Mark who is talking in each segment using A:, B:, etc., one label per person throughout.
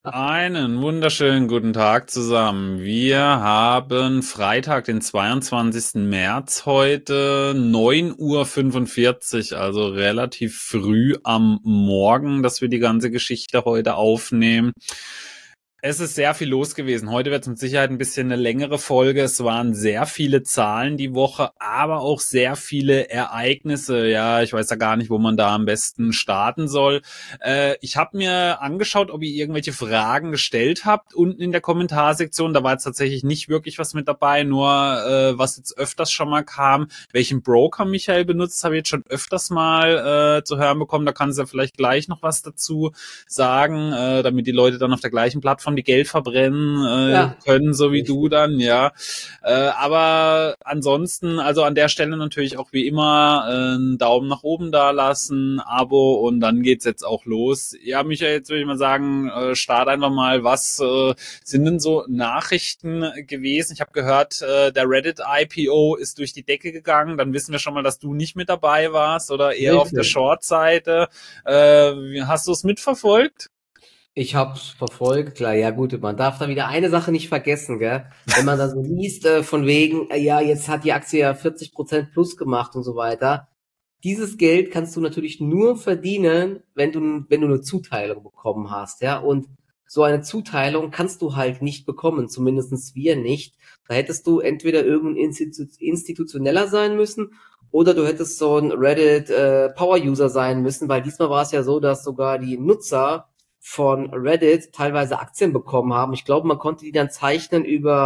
A: Einen wunderschönen guten Tag zusammen. Wir haben Freitag, den 22. März heute, 9:45 Uhr, also relativ früh am Morgen, dass wir die ganze Geschichte heute aufnehmen. Es ist sehr viel los gewesen. Heute wird es mit Sicherheit ein bisschen eine längere Folge. Es waren sehr viele Zahlen die Woche, aber auch sehr viele Ereignisse. Ja, ich weiß ja gar nicht, wo man da am besten starten soll. Ich habe mir angeschaut, ob ihr irgendwelche Fragen gestellt habt unten in der Kommentarsektion. Da war jetzt tatsächlich nicht wirklich was mit dabei, nur was jetzt öfters schon mal kam. Welchen Broker Michael benutzt, habe ich jetzt schon öfters mal zu hören bekommen. Da kannst du ja vielleicht gleich noch was dazu sagen, damit die Leute dann auf der gleichen Plattform die Geld verbrennen
B: Ja,
A: können, so wie du
B: richtig.
A: dann, ja. Aber ansonsten, also an der Stelle natürlich auch wie immer einen Daumen nach oben da lassen, Abo und dann geht's jetzt auch los. Ja, Michael, jetzt würde ich mal sagen, start einfach mal, was sind denn so Nachrichten gewesen? Ich habe gehört, der Reddit IPO ist durch die Decke gegangen, dann wissen wir schon mal, dass du nicht mit dabei warst oder eher auf der
B: Richtig.
A: Short-Seite. Hast du es mitverfolgt?
B: Ich hab's verfolgt, klar. Ja gut, man darf da wieder eine Sache nicht vergessen, gell? Wenn man da so liest, von wegen, ja, jetzt hat die Aktie ja 40% plus gemacht und so weiter. Dieses Geld kannst du natürlich nur verdienen, wenn du eine Zuteilung bekommen hast, ja? Und so eine Zuteilung kannst du halt nicht bekommen, zumindestens wir nicht. Da hättest du entweder irgendein institutioneller sein müssen oder du hättest so ein Reddit Power-User sein müssen, weil diesmal war es ja so, dass sogar die Nutzer von Reddit teilweise Aktien bekommen haben. Ich glaube, man konnte die dann zeichnen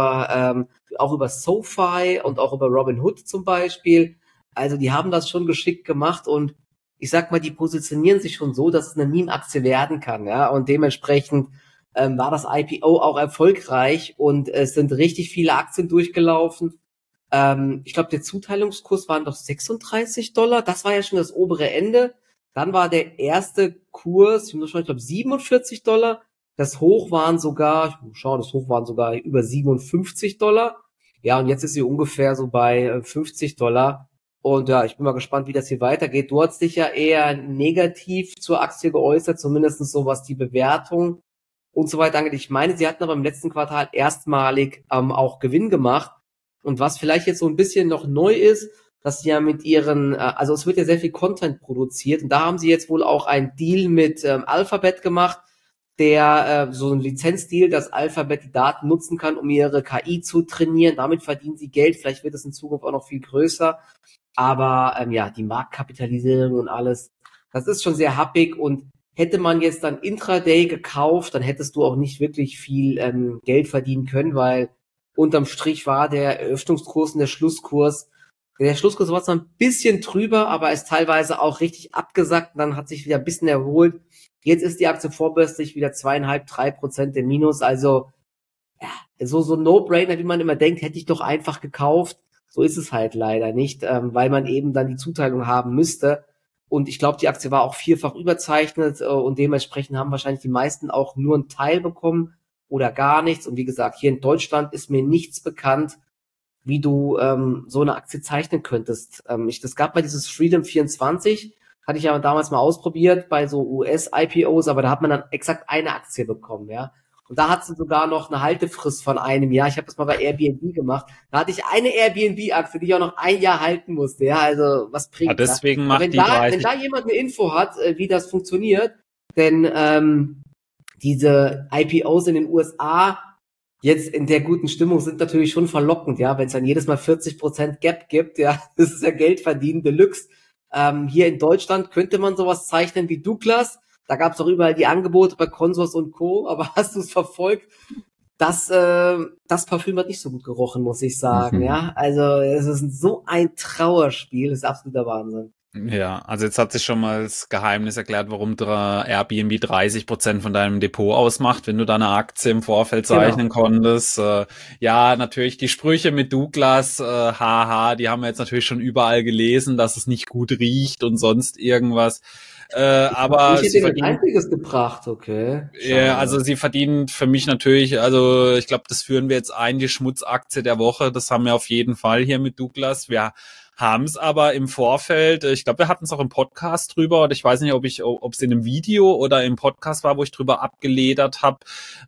B: auch über SoFi und auch über Robinhood zum Beispiel. Also die haben das schon geschickt gemacht und ich sag mal, die positionieren sich schon so, dass es eine Meme-Aktie werden kann, ja. Und dementsprechend war das IPO auch erfolgreich und es sind richtig viele Aktien durchgelaufen. Ich glaube, der Zuteilungskurs waren doch $36. Das war ja schon das obere Ende. Dann war der erste Kurs, ich muss schauen, ich glaube $47. Das Hoch waren sogar, ich muss schauen, das Hoch waren sogar über $57. Ja, und jetzt ist sie ungefähr so bei $50. Und ja, ich bin mal gespannt, wie das hier weitergeht. Du hast dich ja eher negativ zur Aktie geäußert, zumindest so was die Bewertung und so weiter angeht. Ich meine, sie hatten aber im letzten Quartal erstmalig auch Gewinn gemacht. Und was vielleicht jetzt so ein bisschen noch neu ist, dass sie ja mit also es wird ja sehr viel Content produziert und da haben sie jetzt wohl auch einen Deal mit Alphabet gemacht, der so ein Lizenzdeal, dass Alphabet die Daten nutzen kann, um ihre KI zu trainieren. Damit verdienen sie Geld. Vielleicht wird es in Zukunft auch noch viel größer. Aber ja, die Marktkapitalisierung und alles, das ist schon sehr happig und hätte man jetzt dann Intraday gekauft, dann hättest du auch nicht wirklich viel Geld verdienen können, weil unterm Strich war der Eröffnungskurs und der Schlusskurs war zwar ein bisschen drüber, aber ist teilweise auch richtig abgesackt und dann hat sich wieder ein bisschen erholt. Jetzt ist die Aktie vorbörslich wieder 2,5-3% im Minus, also so ein No-Brainer, wie man immer denkt, hätte ich doch einfach gekauft. So ist es halt leider nicht, weil man eben dann die Zuteilung haben müsste. Und ich glaube, die Aktie war auch vierfach überzeichnet und dementsprechend haben wahrscheinlich die meisten auch nur einen Teil bekommen oder gar nichts. Und wie gesagt, hier in Deutschland ist mir nichts bekannt, wie du so eine Aktie zeichnen könntest. Das gab mal dieses Freedom 24, hatte ich ja damals mal ausprobiert bei so US-IPOs, aber da hat man dann exakt eine Aktie bekommen, ja. Und da hat sie sogar noch eine Haltefrist von einem Jahr. Ich habe das mal bei Airbnb gemacht. Da hatte ich eine Airbnb-Aktie, die ich auch noch ein Jahr halten musste. Ja, also was
A: Ja,
B: bringt's ja?
A: deswegen
B: Aber
A: macht die
B: wenn
A: 30.
B: da jemand eine Info hat, wie das funktioniert, denn diese IPOs in den USA jetzt in der guten Stimmung sind natürlich schon verlockend, ja, wenn es dann jedes Mal 40% Gap gibt, ja, das ist ja Geld verdienen Deluxe. Hier in Deutschland könnte man sowas zeichnen wie Douglas. Da gab es auch überall die Angebote bei Consors und Co. Aber hast du es verfolgt? Das Parfüm hat nicht so gut gerochen, muss ich sagen, ja. Also es ist so ein Trauerspiel, das ist absoluter Wahnsinn.
A: Ja, also jetzt hat sich schon mal das Geheimnis erklärt, warum Airbnb 30% von deinem Depot ausmacht, wenn du deine Aktie im Vorfeld zeichnen
B: Genau.
A: konntest. Ja, natürlich die Sprüche mit Douglas, haha, die haben wir jetzt natürlich schon überall gelesen, dass es nicht gut riecht und sonst irgendwas.
B: Ich
A: Aber
B: hätte
A: sie
B: den als
A: verdienen.
B: einziges gebracht, okay.
A: Ja,
B: Schade.
A: also sie verdient für mich natürlich, also ich glaube, das führen wir jetzt ein, die Schmutzaktie der Woche, das haben wir auf jeden Fall hier mit Douglas. Wir haben es aber im Vorfeld, ich glaube, wir hatten es auch im Podcast drüber, oder ich weiß nicht, ob es in einem Video oder im Podcast war, wo ich drüber abgeledert habe.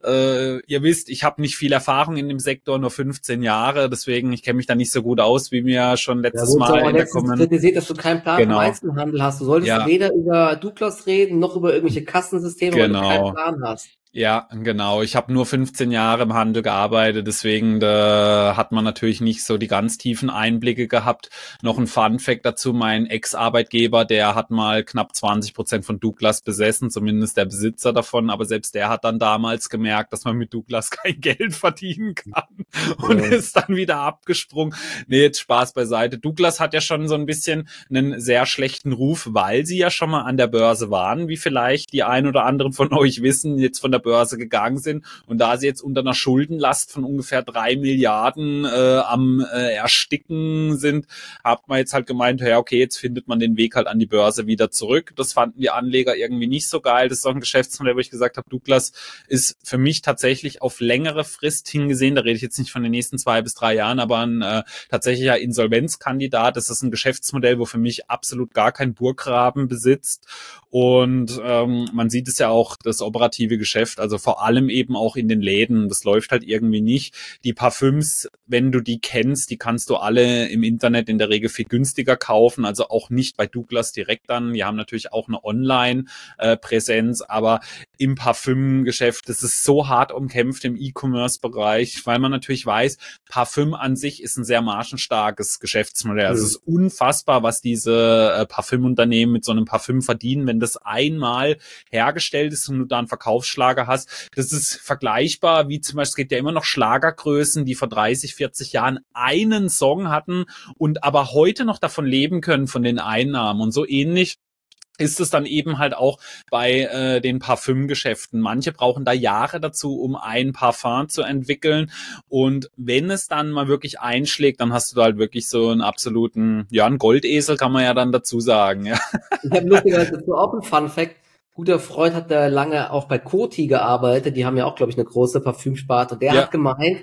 A: Ihr wisst, ich habe nicht viel Erfahrung in dem Sektor, nur 15 Jahre, deswegen, ich kenne mich da nicht so gut aus, wie mir schon letztes Mal in der
B: kritisiert, dass du keinen Plan vom Einzelhandel hast. Du solltest weder über Douglas reden, noch über irgendwelche Kassensysteme, weil du keinen Plan hast.
A: Ja, genau. Ich habe nur 15 Jahre im Handel gearbeitet, deswegen da hat man natürlich nicht so die ganz tiefen Einblicke gehabt. Noch ein Fun-Fact dazu, mein Ex-Arbeitgeber, der hat mal knapp 20% von Douglas besessen, zumindest der Besitzer davon, aber selbst der hat dann damals gemerkt, dass man mit Douglas kein Geld verdienen kann und ist dann wieder abgesprungen. Nee, jetzt Spaß beiseite. Douglas hat ja schon so ein bisschen einen sehr schlechten Ruf, weil sie ja schon mal an der Börse waren, wie vielleicht die ein oder anderen von euch wissen, jetzt von der Börse gegangen sind, und da sie jetzt unter einer Schuldenlast von ungefähr 3 Milliarden am Ersticken sind, hat man jetzt halt gemeint, ja okay, jetzt findet man den Weg halt an die Börse wieder zurück. Das fanden die Anleger irgendwie nicht so geil. Das ist auch ein Geschäftsmodell, wo ich gesagt habe, Douglas ist für mich tatsächlich auf längere Frist hingesehen, da rede ich jetzt nicht von den nächsten 2 bis 3 Jahren, aber ein tatsächlicher Insolvenzkandidat. Das ist ein Geschäftsmodell, wo für mich absolut gar kein Burggraben besitzt, und man sieht es ja auch, das operative Geschäft, also vor allem eben auch in den Läden, das läuft halt irgendwie nicht. Die Parfüms, wenn du die kennst, die kannst du alle im Internet in der Regel viel günstiger kaufen, also auch nicht bei Douglas direkt dann. Wir haben natürlich auch eine Online-Präsenz, aber im Parfümgeschäft, das ist so hart umkämpft im E-Commerce-Bereich, weil man natürlich weiß, Parfüm an sich ist ein sehr margenstarkes Geschäftsmodell. Also es ist unfassbar, was diese Parfümunternehmen mit so einem Parfüm verdienen, wenn das einmal hergestellt ist und du da einen Verkaufsschlager hast. Das ist vergleichbar, wie zum Beispiel, es gibt ja immer noch Schlagergrößen, die vor 30, 40 Jahren einen Song hatten und aber heute noch davon leben können, von den Einnahmen. Und so ähnlich ist es dann eben halt auch bei den Parfümgeschäften. Manche brauchen da Jahre dazu, um ein Parfum zu entwickeln. Und wenn es dann mal wirklich einschlägt, dann hast du da halt wirklich so einen absoluten, ja, einen Goldesel, kann man ja dann dazu sagen. Ja.
B: Ich habe lustigerweise dazu auch einen Fun-Fact. Guter Freund hat da lange auch bei Coty gearbeitet. Die haben ja auch, glaube ich, eine große Parfümsparte. Und der hat gemeint,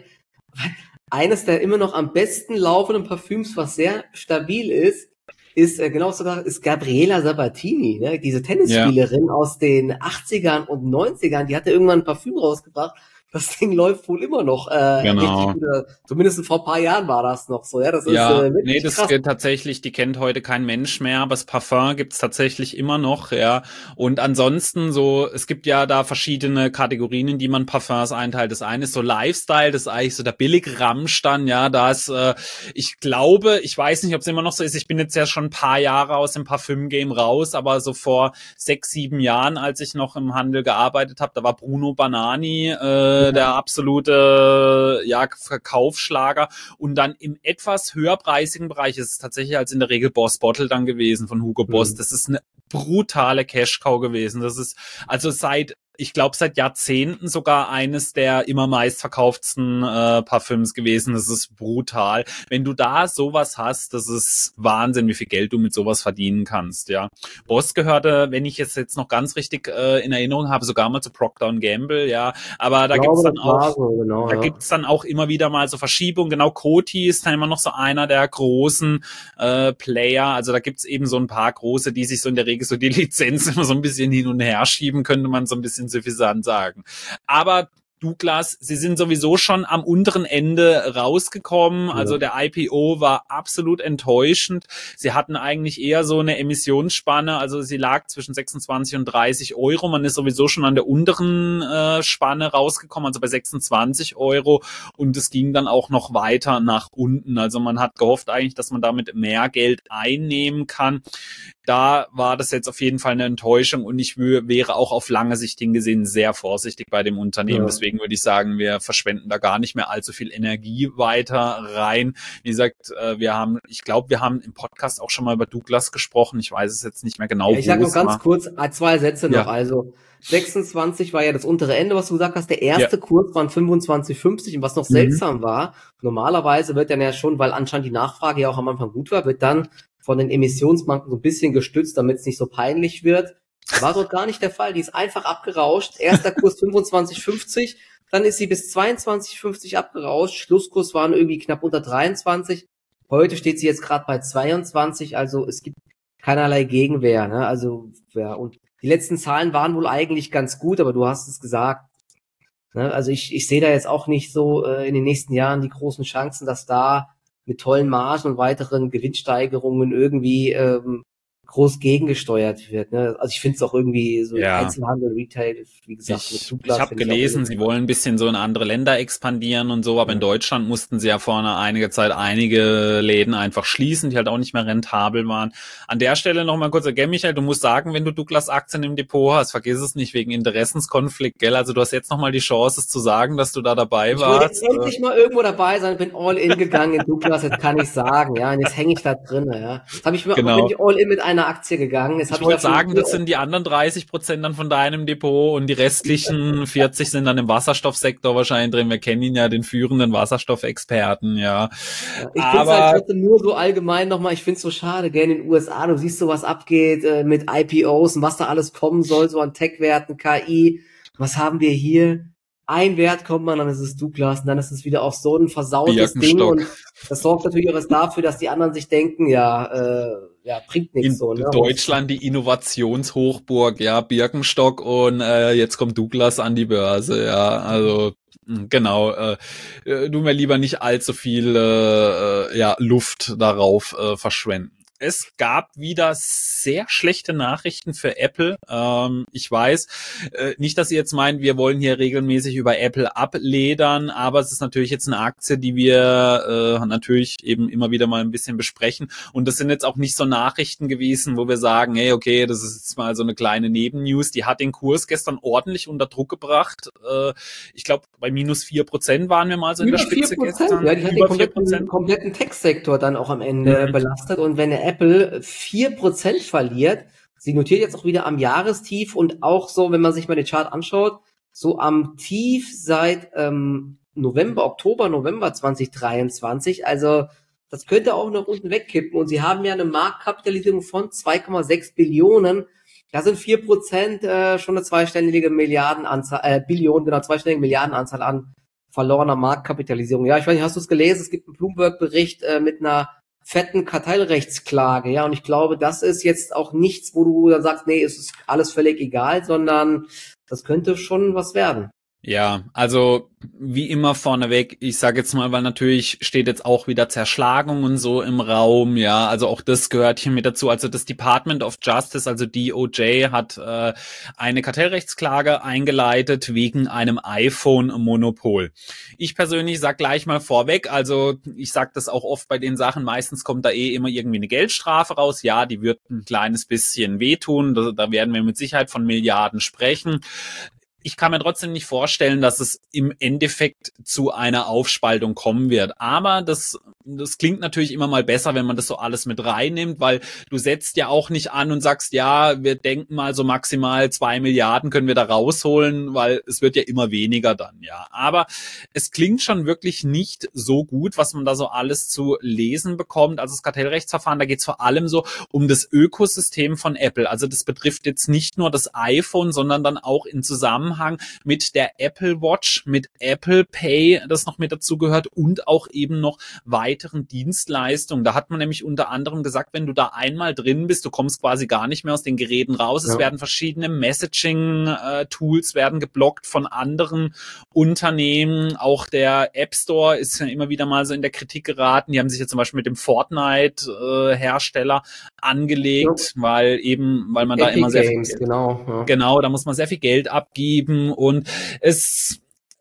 B: eines der immer noch am besten laufenden Parfüms, was sehr stabil ist genau sogar, ist Gabriela Sabatini, ne? Diese Tennisspielerin aus den 80ern und 90ern. Die hatte irgendwann ein Parfüm rausgebracht. Das Ding läuft wohl immer noch richtig gut. Zumindest vor ein paar Jahren war das noch so. Ja, das ist
A: nee, das krass. Tatsächlich, die kennt heute kein Mensch mehr, aber das Parfum gibt's tatsächlich immer noch, ja. Und ansonsten so, es gibt ja da verschiedene Kategorien, in die man Parfums einteilt. Das eine ist so Lifestyle, das ist eigentlich so der Billig-Ramsch dann, ja. Da ist, ich glaube, ich weiß nicht, ob es immer noch so ist, ich bin jetzt ja schon ein paar Jahre aus dem Parfüm-Game raus, aber so vor 6, 7 Jahren, als ich noch im Handel gearbeitet habe, da war Bruno Banani, der absolute Verkaufsschlager, und dann im etwas höherpreisigen Bereich ist es tatsächlich als in der Regel Boss Bottle dann gewesen von Hugo Boss. Das ist eine brutale Cash-Cow gewesen. Das ist also seit Jahrzehnten sogar eines der immer meistverkauftesten Parfüms gewesen. Das ist brutal. Wenn du da sowas hast, das ist Wahnsinn, wie viel Geld du mit sowas verdienen kannst, ja. Boss gehörte, wenn ich es jetzt noch ganz richtig in Erinnerung habe, sogar mal zu Procter & Gamble, ja. Aber da gibt's dann auch, gibt's dann auch immer wieder mal so Verschiebungen. Genau, Coty ist dann immer noch so einer der großen Player. Also da gibt's eben so ein paar große, die sich so in der Regel so die Lizenz immer so ein bisschen hin und her schieben, könnte man so ein bisschen suffisant sagen. Aber Douglas, sie sind sowieso schon am unteren Ende rausgekommen. Also der IPO war absolut enttäuschend. Sie hatten eigentlich eher so eine Emissionsspanne, also sie lag zwischen 26 und 30 Euro. Man ist sowieso schon an der unteren Spanne rausgekommen, also bei 26 Euro. Und es ging dann auch noch weiter nach unten. Also man hat gehofft eigentlich, dass man damit mehr Geld einnehmen kann. Da war das jetzt auf jeden Fall eine Enttäuschung, und ich wäre auch auf lange Sicht hingesehen sehr vorsichtig bei dem Unternehmen. Deswegen würde ich sagen, wir verschwenden da gar nicht mehr allzu viel Energie weiter rein. Wie gesagt, ich glaube, wir haben im Podcast auch schon mal über Douglas gesprochen. Ich weiß es jetzt nicht mehr genau.
B: Ich sage noch ganz kurz 2 Sätze noch. Also 26 war ja das untere Ende, was du gesagt hast. Der erste Kurs waren 25,50, und was noch seltsam war, normalerweise wird dann ja schon, weil anscheinend die Nachfrage ja auch am Anfang gut war, wird dann von den Emissionsbanken so ein bisschen gestützt, damit es nicht so peinlich wird. War dort gar nicht der Fall. Die ist einfach abgerauscht. Erster Kurs 25,50, dann ist sie bis 22,50 abgerauscht. Schlusskurs waren irgendwie knapp unter 23. Heute steht sie jetzt gerade bei 22, also es gibt keinerlei Gegenwehr, ne? Also, ja, und die letzten Zahlen waren wohl eigentlich ganz gut, aber du hast es gesagt, ne? Also ich sehe da jetzt auch nicht so in den nächsten Jahren die großen Chancen, dass da mit tollen Margen und weiteren Gewinnsteigerungen irgendwie groß gegengesteuert wird. Ne? Also ich finde es auch irgendwie so
A: Ja.
B: Einzelhandel, Retail, wie gesagt, mit
A: Ich
B: Douglas
A: habe
B: finde ich auch
A: gelesen, sie wollen ein bisschen so in andere Länder expandieren und so, aber in
B: ja.
A: Deutschland mussten sie ja vor einer einiger Zeit einige Läden einfach schließen, die halt auch nicht mehr rentabel waren. An der Stelle noch mal kurz, gell, Michael, du musst sagen, wenn du Douglas-Aktien im Depot hast, vergiss es nicht wegen Interessenskonflikt, gell? Also du hast jetzt noch mal die Chance, es zu sagen, dass du da dabei
B: Ich wollte jetzt
A: warst.
B: endlich mal irgendwo dabei sein, bin all in gegangen in Douglas, jetzt kann ich sagen, ja, und jetzt hänge ich da drin, ja. Jetzt bin
A: Genau.
B: ich all in mit einer Aktie gegangen, jetzt
A: Ich
B: habe ich da
A: wollte
B: schon
A: sagen, das sind die anderen 30% dann von deinem Depot und die restlichen 40 sind dann im Wasserstoffsektor wahrscheinlich drin. Wir kennen ihn ja, den führenden Wasserstoffexperten, ja.
B: ja, ich finde es halt
A: Aber
B: trotzdem nur so allgemein nochmal, ich finde es so schade, gell, in den USA, du siehst so, was abgeht mit IPOs und was da alles kommen soll, so an Tech-Werten, KI, was haben wir hier? Ein Wert kommt man, dann ist es Douglas und dann ist es wieder auch so ein versautes Ding
A: Birkenstock.
B: und das sorgt natürlich auch dafür, dass die anderen sich denken, ja, bringt nichts
A: In
B: so, ne?
A: Deutschland die Innovationshochburg, ja, Birkenstock und jetzt kommt Douglas an die Börse, ja, also genau, du mir lieber nicht allzu viel ja, Luft darauf verschwenden. Es gab wieder sehr schlechte Nachrichten für Apple. Ich weiß nicht, dass ihr jetzt meint, wir wollen hier regelmäßig über Apple abledern, aber es ist natürlich jetzt eine Aktie, die wir natürlich eben immer wieder mal ein bisschen besprechen. Und das sind jetzt auch nicht so Nachrichten gewesen, wo wir sagen, hey, okay, das ist jetzt mal so eine kleine Nebennews. Die hat den Kurs gestern ordentlich unter Druck gebracht. Ich glaube, bei minus 4% waren wir mal so in der Spitze
B: 4%,
A: gestern.
B: ja, die hat
A: Über
B: den kompletten Tech-Sektor dann auch am Ende belastet. Und wenn Apple 4% verliert, sie notiert jetzt auch wieder am Jahrestief und auch so, wenn man sich mal den Chart anschaut, so am Tief seit Oktober, November 2023. Also das könnte auch noch unten wegkippen. Und sie haben ja eine Marktkapitalisierung von 2,6 Billionen. Da sind 4% schon eine zweistellige Billion, genau, zweistellige Milliardenanzahl an verlorener Marktkapitalisierung. Ja, ich weiß nicht, hast du es gelesen? Es gibt einen Bloomberg-Bericht mit einer fetten Kartellrechtsklage, ja, und ich glaube, das ist jetzt auch nichts, wo du dann sagst, nee, es ist alles völlig egal, sondern das könnte schon was werden.
A: Ja, also wie immer vorneweg, ich sage jetzt mal, weil natürlich steht jetzt auch wieder Zerschlagung und so im Raum, ja, also auch das gehört hier mit dazu. Also das Department of Justice, also DOJ, hat eine Kartellrechtsklage eingeleitet wegen einem iPhone-Monopol. Ich persönlich sag gleich mal vorweg, also ich sag das auch oft bei den Sachen, meistens kommt da immer irgendwie eine Geldstrafe raus. Ja, die wird ein kleines bisschen wehtun, da werden wir mit Sicherheit von Milliarden sprechen. Ich kann mir trotzdem nicht vorstellen, dass es im Endeffekt zu einer Aufspaltung kommen wird. Aber das klingt natürlich immer mal besser, wenn man das so alles mit reinnimmt, weil du setzt ja auch nicht an und sagst, ja, wir denken mal so maximal 2 Milliarden können wir da rausholen, weil es wird ja immer weniger dann, ja. Aber es klingt schon wirklich nicht so gut, was man da so alles zu lesen bekommt. Also das Kartellrechtsverfahren, da geht es vor allem so um das Ökosystem von Apple. Also das betrifft jetzt nicht nur das iPhone, sondern dann auch in Zusammenhang mit der Apple Watch, mit Apple Pay, das noch mit dazu gehört und auch eben noch weiteren Dienstleistungen. Da hat man nämlich unter anderem gesagt, wenn du da einmal drin bist, du kommst quasi gar nicht mehr aus den Geräten raus. Ja. Es werden verschiedene Messaging-Tools werden geblockt von anderen Unternehmen. Auch der App Store ist ja immer wieder mal so in der Kritik geraten. Die haben sich ja zum Beispiel mit dem Fortnite-Hersteller angelegt, ja. weil man da immer sehr viel Geld, genau, da muss man sehr viel Geld abgeben und es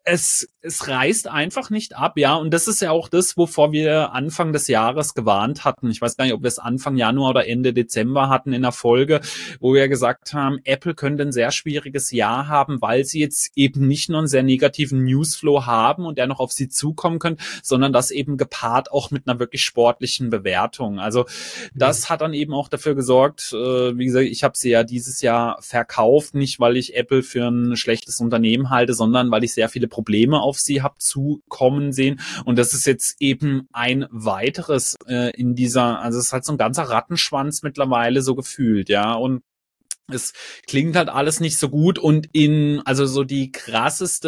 A: reißt einfach nicht ab, ja, und das ist ja auch das, wovor wir Anfang des Jahres gewarnt hatten. Ich weiß gar nicht, ob wir es Anfang Januar oder Ende Dezember hatten in der Folge, wo wir gesagt haben, Apple könnte ein sehr schwieriges Jahr haben, weil sie jetzt eben nicht nur einen sehr negativen Newsflow haben und der noch auf sie zukommen könnte, sondern das eben gepaart auch mit einer wirklich sportlichen Bewertung. Also das hat dann eben auch dafür gesorgt, wie gesagt, ich habe sie ja dieses Jahr verkauft, nicht weil ich Apple für ein schlechtes Unternehmen halte, sondern weil ich sehr viele Probleme auf sie habe zukommen sehen. Und das ist jetzt eben ein weiteres in dieser, also es ist halt so ein ganzer Rattenschwanz mittlerweile so gefühlt, ja. Und es klingt halt alles nicht so gut und also so die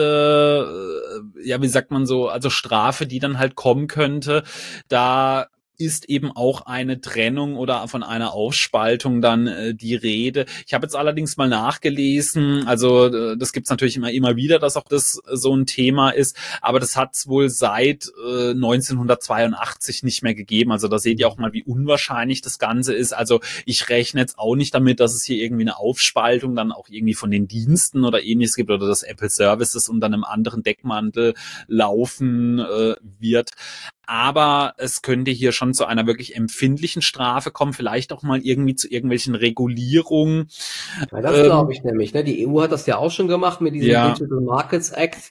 A: krasseste, ja, wie sagt man so, also Strafe, die dann halt kommen könnte, da ist eben auch eine Trennung oder von einer Aufspaltung dann die Rede. Ich habe jetzt allerdings mal nachgelesen, also das gibt's natürlich immer wieder, dass auch das so ein Thema ist, aber das hat's wohl seit 1982 nicht mehr gegeben. Also da seht ihr auch mal, wie unwahrscheinlich das Ganze ist. Also ich rechne jetzt auch nicht damit, dass es hier irgendwie eine Aufspaltung dann auch irgendwie von den Diensten oder ähnliches gibt oder dass Apple Services unter einem anderen Deckmantel laufen wird. Aber es könnte hier schon zu einer wirklich empfindlichen Strafe kommen, vielleicht auch mal irgendwie zu irgendwelchen Regulierungen.
B: Ja, das glaube ich nämlich. Ne? Die EU hat das ja auch schon gemacht mit diesem Digital Markets Act,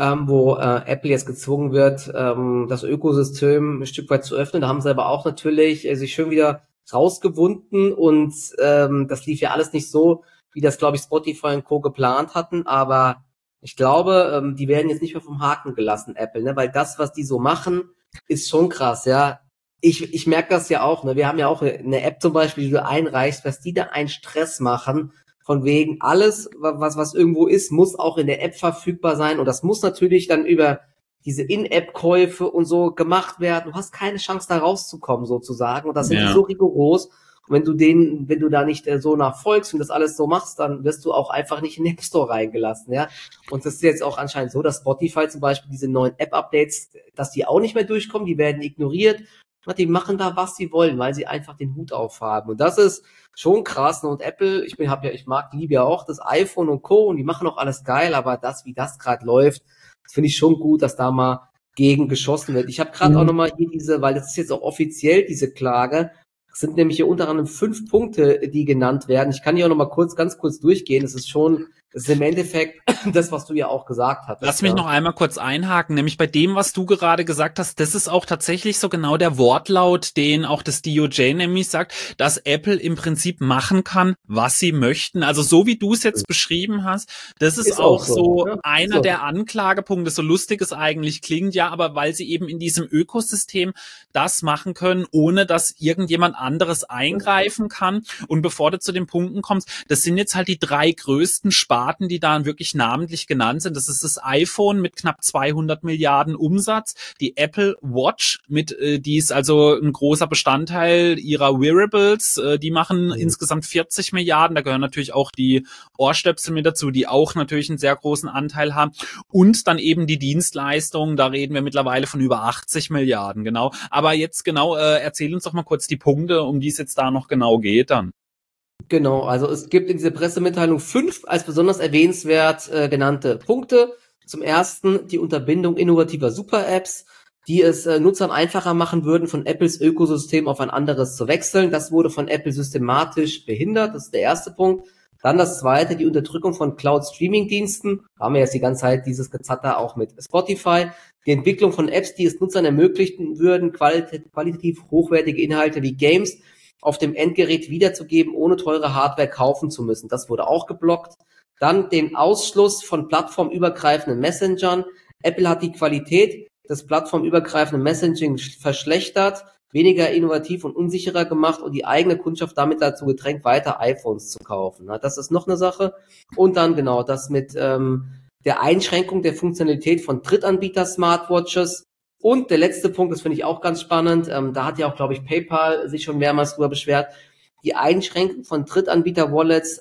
B: wo Apple jetzt gezwungen wird, das Ökosystem ein Stück weit zu öffnen. Da haben sie aber auch natürlich sich schön wieder rausgewunden und das lief ja alles nicht so, wie das, glaube ich, Spotify und Co. geplant hatten. Aber ich glaube, die werden jetzt nicht mehr vom Haken gelassen, Apple, ne? Weil das, was die so machen, ist schon krass, ja. Ich merke das ja auch, ne? Wir haben ja auch eine App zum Beispiel, die du einreichst, was die da einen Stress machen, von wegen alles, was irgendwo ist, muss auch in der App verfügbar sein und das muss natürlich dann über diese In-App-Käufe und so gemacht werden. Du hast keine Chance, da rauszukommen, sozusagen. Und das sind die so rigoros. Und wenn du da nicht so nachfolgst und das alles so machst, dann wirst du auch einfach nicht in den App Store reingelassen, ja. Und das ist jetzt auch anscheinend so, dass Spotify zum Beispiel diese neuen App-Updates, dass die auch nicht mehr durchkommen, die werden ignoriert. Die machen da, was sie wollen, weil sie einfach den Hut aufhaben. Und das ist schon krass. Und Apple, liebe ja auch das iPhone und Co. Und die machen auch alles geil, aber wie das gerade läuft, finde ich schon gut, dass da mal gegen geschossen wird. Ich habe gerade auch nochmal hier weil das ist jetzt auch offiziell diese Klage, es sind nämlich hier unter anderem 5 Punkte, die genannt werden. Ich kann hier auch nochmal ganz kurz durchgehen. Das ist im Endeffekt das, was du ja auch gesagt hattest.
A: Lass mich noch einmal kurz einhaken, nämlich bei dem, was du gerade gesagt hast, das ist auch tatsächlich so genau der Wortlaut, den auch das DOJ nämlich sagt, dass Apple im Prinzip machen kann, was sie möchten. Also so wie du es jetzt beschrieben hast, das ist auch so einer der Anklagepunkte, so lustig es eigentlich klingt, ja, aber weil sie eben in diesem Ökosystem das machen können, ohne dass irgendjemand anderes eingreifen kann. Und bevor du zu den Punkten kommst, das sind jetzt halt die 3 größten Sparten, die da wirklich namentlich genannt sind. Das ist das iPhone mit knapp 200 Milliarden Umsatz, die Apple Watch die ist also ein großer Bestandteil ihrer Wearables, die machen insgesamt 40 Milliarden, da gehören natürlich auch die Ohrstöpsel mit dazu, die auch natürlich einen sehr großen Anteil haben und dann eben die Dienstleistungen, da reden wir mittlerweile von über 80 Milliarden, genau. Aber jetzt erzähl uns doch mal kurz die Punkte, um die es jetzt da noch genau geht dann.
B: Genau, also es gibt in dieser Pressemitteilung 5 als besonders erwähnenswert genannte Punkte. Zum ersten die Unterbindung innovativer Super-Apps, die es Nutzern einfacher machen würden, von Apples Ökosystem auf ein anderes zu wechseln. Das wurde von Apple systematisch behindert, das ist der erste Punkt. Dann das zweite, die Unterdrückung von Cloud-Streaming-Diensten. Da haben wir jetzt die ganze Zeit dieses Gezatter auch mit Spotify. Die Entwicklung von Apps, die es Nutzern ermöglichen würden, qualitativ hochwertige Inhalte wie Games auf dem Endgerät wiederzugeben, ohne teure Hardware kaufen zu müssen. Das wurde auch geblockt. Dann den Ausschluss von plattformübergreifenden Messengern. Apple hat die Qualität des plattformübergreifenden Messaging verschlechtert, weniger innovativ und unsicherer gemacht und die eigene Kundschaft damit dazu gedrängt, weiter iPhones zu kaufen. Das ist noch eine Sache. Und dann genau das mit der Einschränkung der Funktionalität von Drittanbieter-Smartwatches. Und der letzte Punkt, das finde ich auch ganz spannend, da hat ja auch, glaube ich, PayPal sich schon mehrmals drüber beschwert, die Einschränkung von Drittanbieter-Wallets,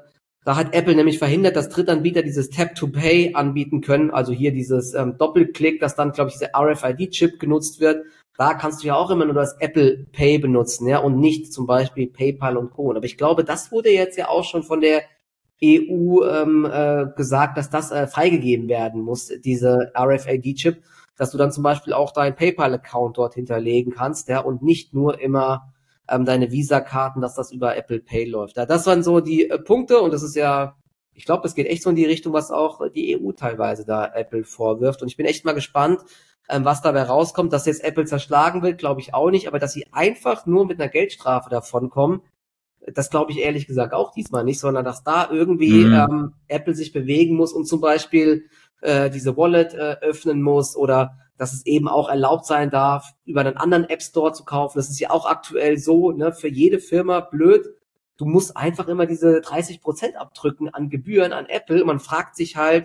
B: da hat Apple nämlich verhindert, dass Drittanbieter dieses Tap-to-Pay anbieten können, also hier dieses Doppelklick, dass dann, glaube ich, dieser RFID-Chip genutzt wird. Da kannst du ja auch immer nur das Apple Pay benutzen, ja, und nicht zum Beispiel PayPal und Co. Aber ich glaube, das wurde jetzt ja auch schon von der EU gesagt, dass das freigegeben werden muss, diese RFID-Chip, dass du dann zum Beispiel auch deinen PayPal-Account dort hinterlegen kannst, ja, und nicht nur immer deine Visa-Karten, dass das über Apple Pay läuft. Ja, das waren so die Punkte und das ist ja, ich glaube, das geht echt so in die Richtung, was auch die EU teilweise da Apple vorwirft. Und ich bin echt mal gespannt, was dabei rauskommt. Dass jetzt Apple zerschlagen will, glaube ich auch nicht, aber dass sie einfach nur mit einer Geldstrafe davonkommen, das glaube ich ehrlich gesagt auch diesmal nicht, sondern dass da irgendwie Apple sich bewegen muss und zum Beispiel diese Wallet öffnen muss oder dass es eben auch erlaubt sein darf, über einen anderen App Store zu kaufen. Das ist ja auch aktuell so, ne, für jede Firma blöd. Du musst einfach immer diese 30% abdrücken an Gebühren an Apple. Und man fragt sich halt,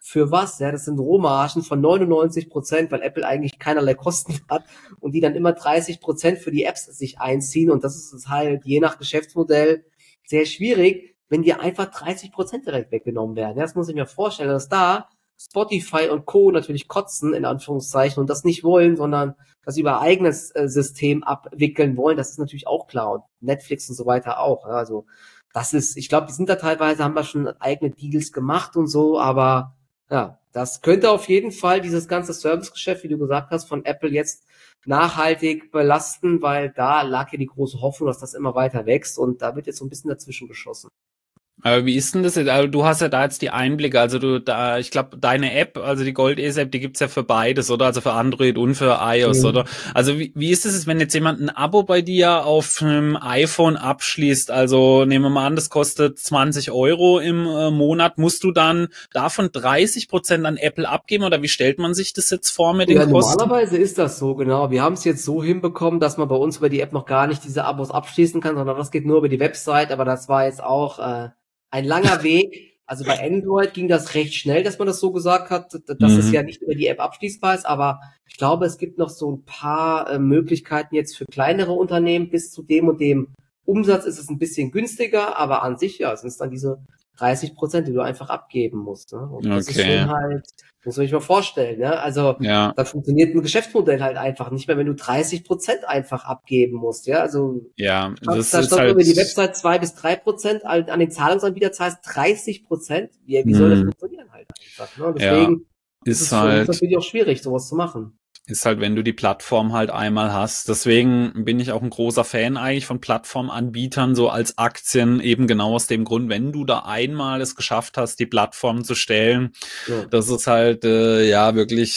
B: für was? Ja, das sind Rohmargen von 99%, weil Apple eigentlich keinerlei Kosten hat und die dann immer 30% für die Apps sich einziehen und das ist halt je nach Geschäftsmodell sehr schwierig, wenn dir einfach 30% direkt weggenommen werden. Ja, das muss ich mir vorstellen, dass da Spotify und Co. natürlich kotzen, in Anführungszeichen, und das nicht wollen, sondern das über eigenes System abwickeln wollen. Das ist natürlich auch klar. Und Netflix und so weiter auch. Ja, also das ist, ich glaube, die sind da teilweise, haben da schon eigene Deals gemacht und so, aber ja, das könnte auf jeden Fall dieses ganze Servicegeschäft, wie du gesagt hast, von Apple jetzt nachhaltig belasten, weil da lag ja die große Hoffnung, dass das immer weiter wächst und da wird jetzt so ein bisschen dazwischen geschossen.
A: Aber wie ist denn das jetzt? Also du hast ja da jetzt die Einblicke, also ich glaube, deine App, also die Gold-ES-App, die gibt's ja für beides, oder? Also für Android und für iOS, oder? Also wie ist es, wenn jetzt jemand ein Abo bei dir auf einem iPhone abschließt? Also nehmen wir mal an, das kostet 20 Euro im Monat. Musst du dann davon 30% an Apple abgeben, oder wie stellt man sich das jetzt vor mit den Kosten?
B: Normalerweise ist das so, genau. Wir haben es jetzt so hinbekommen, dass man bei uns über die App noch gar nicht diese Abos abschließen kann, sondern das geht nur über die Website, aber das war jetzt auch ein langer Weg. Also bei Android ging das recht schnell, dass man das so gesagt hat, dass es ja nicht über die App abschließbar ist, aber ich glaube, es gibt noch so ein paar Möglichkeiten jetzt für kleinere Unternehmen. Bis zu dem und dem Umsatz ist es ein bisschen günstiger, aber an sich, ja, sind es dann diese 30%, die du einfach abgeben musst. Ne? Und das ist schon halt, muss man sich mal vorstellen, ne? Also
A: Ja.
B: da funktioniert ein Geschäftsmodell halt einfach nicht mehr, wenn du 30% einfach abgeben musst, ja. Also
A: Ja, das
B: da
A: ist
B: stand
A: halt,
B: über die Website 2-3%, an den Zahlungsanbieter zahlst 30%. Wie soll das funktionieren halt einfach? Ne? Und
A: ja,
B: deswegen ist es für uns natürlich auch schwierig, sowas zu machen.
A: ist halt, wenn du die Plattform halt einmal hast. Deswegen bin ich auch ein großer Fan eigentlich von Plattformanbietern, so als Aktien, eben genau aus dem Grund, wenn du da einmal es geschafft hast, die Plattform zu stellen, das ist halt, ja, wirklich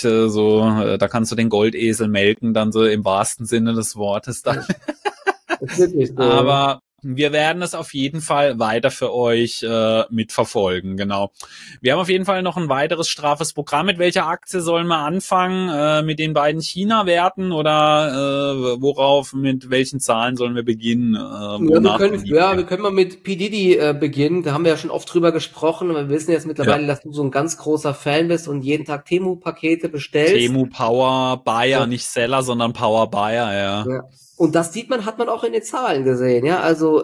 A: da kannst du den Goldesel melken, dann so im wahrsten Sinne des Wortes dann.
B: Das ist wirklich so,
A: Aber wir werden es auf jeden Fall weiter für euch mitverfolgen, genau. Wir haben auf jeden Fall noch ein weiteres straffes Programm. Mit welcher Aktie sollen wir anfangen? Mit den beiden China-Werten oder mit welchen Zahlen sollen wir beginnen?
B: wir können mal mit P. Diddy beginnen. Da haben wir ja schon oft drüber gesprochen. Wir wissen jetzt mittlerweile, dass du so ein ganz großer Fan bist und jeden Tag Temu-Pakete bestellst.
A: Temu Power Buyer, nicht Seller, sondern Power Buyer, ja.
B: Und das hat man auch in den Zahlen gesehen, ja. Also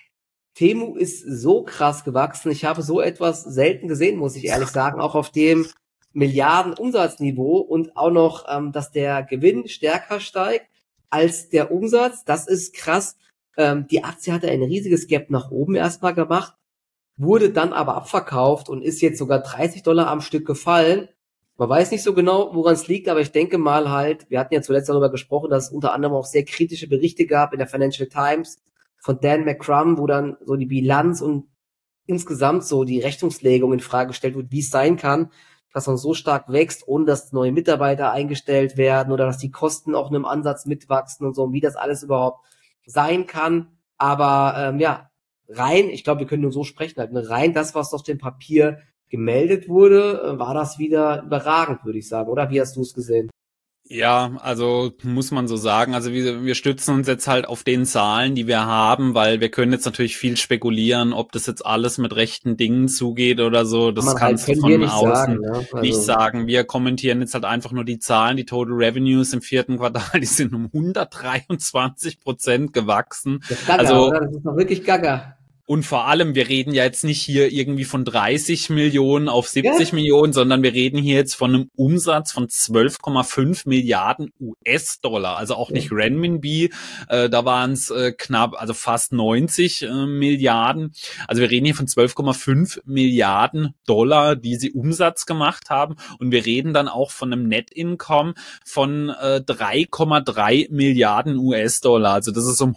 B: Temu ist so krass gewachsen. Ich habe so etwas selten gesehen, muss ich ehrlich sagen, auch auf dem Milliarden-Umsatzniveau und auch noch, dass der Gewinn stärker steigt als der Umsatz. Das ist krass. Die Aktie hatte ein riesiges Gap nach oben erstmal gemacht, wurde dann aber abverkauft und ist jetzt sogar $30 am Stück gefallen. Man weiß nicht so genau, woran es liegt, aber ich denke mal halt, wir hatten ja zuletzt darüber gesprochen, dass es unter anderem auch sehr kritische Berichte gab in der Financial Times von Dan McCrum, wo dann so die Bilanz und insgesamt so die Rechnungslegung in Frage gestellt wird, wie es sein kann, dass man so stark wächst, ohne dass neue Mitarbeiter eingestellt werden oder dass die Kosten auch in einem Ansatz mitwachsen und so, und wie das alles überhaupt sein kann. Aber ich glaube, wir können nur so sprechen, halt, rein das, was auf dem Papier gemeldet wurde, war das wieder überragend, würde ich sagen, oder? Wie hast du es gesehen?
A: Ja, also muss man so sagen. Also wir stützen uns jetzt halt auf den Zahlen, die wir haben, weil wir können jetzt natürlich viel spekulieren, ob das jetzt alles mit rechten Dingen zugeht oder so. Das kannst du von außen nicht sagen. Wir kommentieren jetzt halt einfach nur die Zahlen. Die Total Revenues im 4. Quartal, die sind um 123% gewachsen.
B: Das ist gaga,
A: also,
B: oder? Das ist doch wirklich gaga.
A: Und vor allem, wir reden ja jetzt nicht hier irgendwie von 30 Millionen auf 70 Millionen, sondern wir reden hier jetzt von einem Umsatz von 12,5 Milliarden US-Dollar, also auch nicht Renminbi, da waren es knapp, also fast 90 Milliarden. Also wir reden hier von 12,5 Milliarden Dollar, die sie Umsatz gemacht haben, und wir reden dann auch von einem Net-Income von 3,3 Milliarden US-Dollar, also das ist um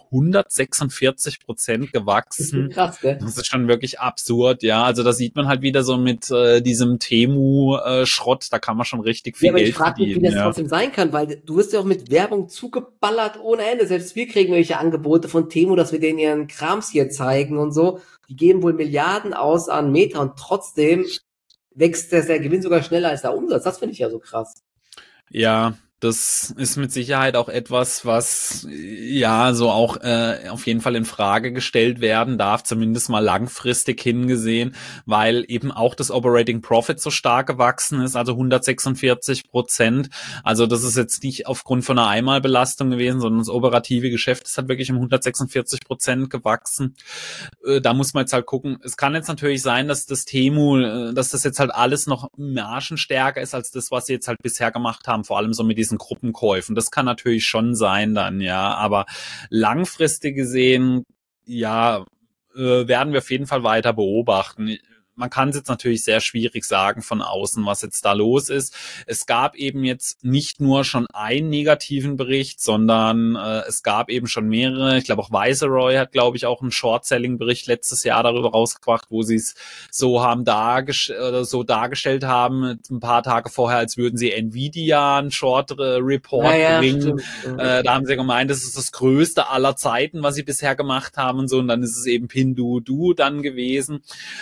A: 146% gewachsen.
B: Krass, gell?
A: Das ist schon wirklich absurd, ja. Also da sieht man halt wieder so mit diesem Temu-Schrott, da kann man schon richtig viel Geld verdienen.
B: Aber ich frage mich, wie das trotzdem sein kann, weil du wirst ja auch mit Werbung zugeballert ohne Ende. Selbst wir kriegen irgendwelche Angebote von Temu, dass wir denen ihren Krams hier zeigen und so. Die geben wohl Milliarden aus an Meta und trotzdem wächst der Gewinn sogar schneller als der Umsatz. Das finde ich ja so krass.
A: Ja, das ist mit Sicherheit auch etwas, was ja so auch auf jeden Fall in Frage gestellt werden darf, zumindest mal langfristig hingesehen, weil eben auch das Operating Profit so stark gewachsen ist, also 146%. Also das ist jetzt nicht aufgrund von einer Einmalbelastung gewesen, sondern das operative Geschäft ist halt wirklich um 146% gewachsen. Da muss man jetzt halt gucken. Es kann jetzt natürlich sein, dass das Temu, dass das jetzt halt alles noch margenstärker ist als das, was sie jetzt halt bisher gemacht haben, vor allem so mit diesen Gruppenkäufen. Das kann natürlich schon sein dann, ja, aber langfristig gesehen, ja, werden wir auf jeden Fall weiter beobachten. Man kann es jetzt natürlich sehr schwierig sagen von außen, was jetzt da los ist. Es gab eben jetzt nicht nur schon einen negativen Bericht, sondern es gab eben schon mehrere. Ich glaube auch Viceroy hat, glaube ich, auch einen Short-Selling-Bericht letztes Jahr darüber rausgebracht, wo sie es so haben dargestellt haben, ein paar Tage vorher, als würden sie Nvidia einen Short-Report bringen. Da haben sie gemeint, das ist das Größte aller Zeiten, was sie bisher gemacht haben und so. Und dann ist es eben Pinduoduo dann gewesen.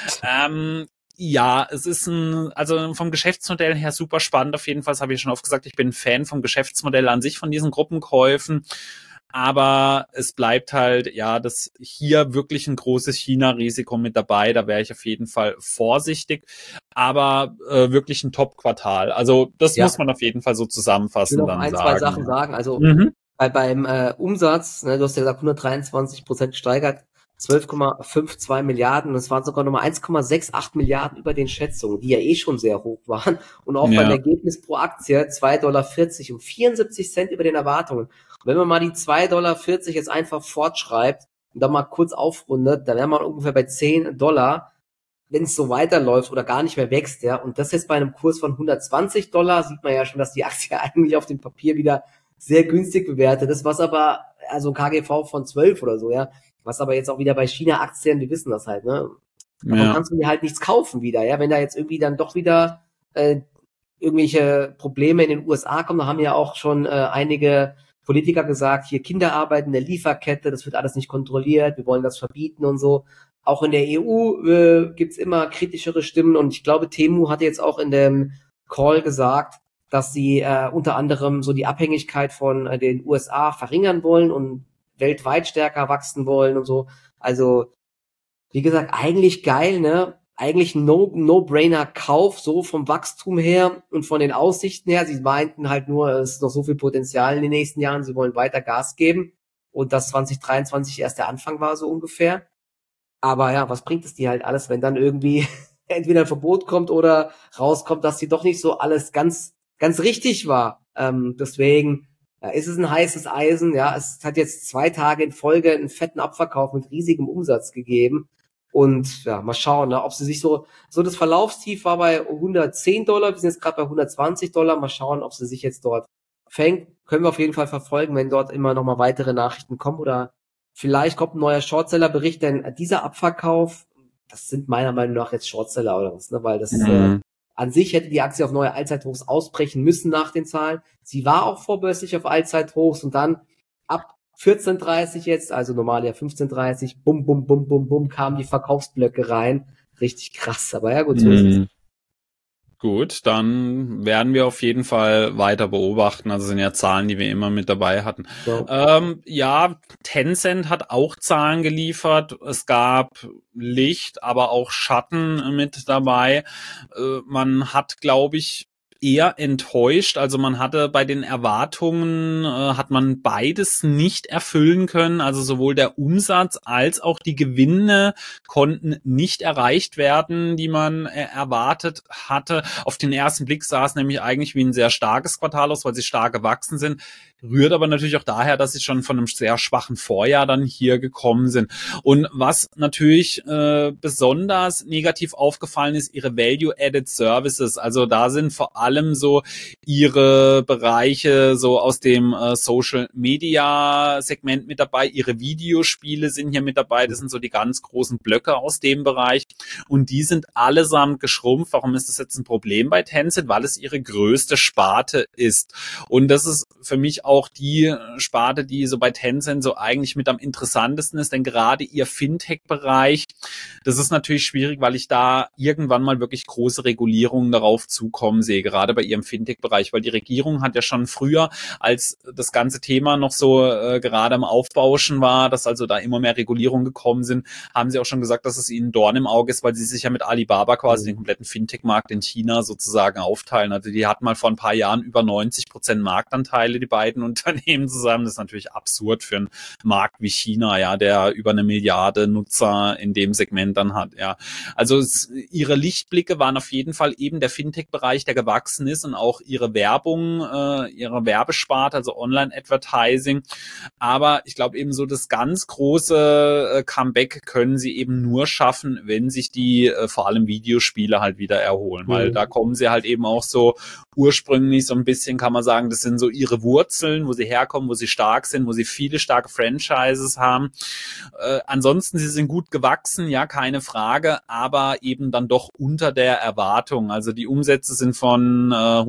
A: Ja, es ist also vom Geschäftsmodell her super spannend auf jeden Fall. Das habe ich schon oft gesagt. Ich bin ein Fan vom Geschäftsmodell an sich, von diesen Gruppenkäufen. Aber es bleibt halt, ja, das hier wirklich ein großes China-Risiko mit dabei. Da wäre ich auf jeden Fall vorsichtig. Aber wirklich ein Top-Quartal. Also das muss man auf jeden Fall so zusammenfassen.
B: Ich will noch ein, zwei Sachen sagen. Also beim Umsatz, ne, du hast ja gesagt 123% gesteigert. 12,52 Milliarden, das waren sogar nochmal 1,68 Milliarden über den Schätzungen, die ja eh schon sehr hoch waren. Und auch beim Ergebnis pro Aktie 2,40 $, um 74 Cent über den Erwartungen. Und wenn man mal die 2,40 $ jetzt einfach fortschreibt und dann mal kurz aufrundet, dann wäre man ungefähr bei $10, wenn es so weiterläuft oder gar nicht mehr wächst, ja. Und das jetzt bei einem Kurs von $120, sieht man ja schon, dass die Aktie eigentlich auf dem Papier wieder sehr günstig bewertet ist, was aber, also KGV von 12 oder so, ja. Was aber jetzt auch wieder bei China-Aktien, die wissen das halt, ne? Davon kannst du dir halt nichts kaufen wieder, ja. Wenn da jetzt irgendwie dann doch wieder irgendwelche Probleme in den USA kommen, da haben ja auch schon einige Politiker gesagt, hier Kinderarbeit in der Lieferkette, das wird alles nicht kontrolliert, wir wollen das verbieten und so. Auch in der EU gibt's immer kritischere Stimmen und ich glaube, Temu hatte jetzt auch in dem Call gesagt, dass sie unter anderem so die Abhängigkeit von den USA verringern wollen und weltweit stärker wachsen wollen und so. Also, wie gesagt, eigentlich geil, ne? Eigentlich ein No-Brainer-Kauf, so vom Wachstum her und von den Aussichten her. Sie meinten halt nur, es ist noch so viel Potenzial in den nächsten Jahren, sie wollen weiter Gas geben und dass 2023 erst der Anfang war, so ungefähr. Aber ja, was bringt es dir halt alles, wenn dann irgendwie entweder ein Verbot kommt oder rauskommt, dass sie doch nicht so alles ganz richtig war. Deswegen ist es ein heißes Eisen, ja. Es hat jetzt 2 Tage in Folge einen fetten Abverkauf mit riesigem Umsatz gegeben. Und ja, mal schauen, ne, ob sie sich so das Verlaufstief war bei $110, wir sind jetzt gerade bei $120. Mal schauen, ob sie sich jetzt dort fängt. Können wir auf jeden Fall verfolgen, wenn dort immer noch mal weitere Nachrichten kommen oder vielleicht kommt ein neuer Shortseller-Bericht, denn dieser Abverkauf, das sind meiner Meinung nach jetzt Shortseller oder was, ne, weil das an sich hätte die Aktie auf neue Allzeithochs ausbrechen müssen nach den Zahlen. Sie war auch vorbörslich auf Allzeithochs und dann ab 14:30 jetzt, also normal ja 15:30, bum, bum, bum, bum, bum, kamen die Verkaufsblöcke rein. Richtig krass, aber ja gut, so ist es.
A: Gut, dann werden wir auf jeden Fall weiter beobachten. Also sind ja Zahlen, die wir immer mit dabei hatten.
B: So.
A: Ja, Tencent hat auch Zahlen geliefert. Es gab Licht, aber auch Schatten mit dabei. Man hat, glaube ich, eher enttäuscht. Also man hatte bei den Erwartungen, hat man beides nicht erfüllen können. Also sowohl der Umsatz als auch die Gewinne konnten nicht erreicht werden, die man erwartet hatte. Auf den ersten Blick sah es nämlich eigentlich wie ein sehr starkes Quartal aus, weil sie stark gewachsen sind. Rührt aber natürlich auch daher, dass sie schon von einem sehr schwachen Vorjahr dann hier gekommen sind. Und was natürlich besonders negativ aufgefallen ist, ihre Value-Added Services. Also da sind vor allem so ihre Bereiche so aus dem Social-Media-Segment mit dabei. Ihre Videospiele sind hier mit dabei. Das sind so die ganz großen Blöcke aus dem Bereich. Und die sind allesamt geschrumpft. Warum ist das jetzt ein Problem bei Tencent? Weil es ihre größte Sparte ist. Und das ist für mich auch die Sparte, die so bei Tencent so eigentlich mit am interessantesten ist, denn gerade ihr Fintech-Bereich, das ist natürlich schwierig, weil ich da irgendwann mal wirklich große Regulierungen darauf zukommen sehe. gerade bei ihrem Fintech-Bereich, weil die Regierung hat ja schon früher, als das ganze Thema noch so gerade am Aufbauschen war, dass also da immer mehr Regulierungen gekommen sind, haben sie auch schon gesagt, dass es ihnen Dorn im Auge ist, weil sie sich ja mit Alibaba quasi den kompletten Fintech-Markt in China sozusagen aufteilen. Also die hatten mal vor ein paar Jahren über 90% Marktanteile, die beiden Unternehmen zusammen. Das ist natürlich absurd für einen Markt wie China, ja, der über 1 Milliarde Nutzer in dem Segment dann hat, ja. Also ihre Lichtblicke waren auf jeden Fall eben der Fintech-Bereich, der gewachsen ist und auch ihre Werbung, ihre Werbesparte, also Online-Advertising. Aber ich glaube eben so das ganz große Comeback können sie eben nur schaffen, wenn sich die vor allem Videospiele halt wieder erholen, weil da kommen sie halt eben auch so ursprünglich so ein bisschen, kann man sagen, das sind so ihre Wurzeln, wo sie herkommen, wo sie stark sind, wo sie viele starke Franchises haben. Ansonsten, sie sind gut gewachsen, ja, keine Frage, aber eben dann doch unter der Erwartung. Also die Umsätze sind von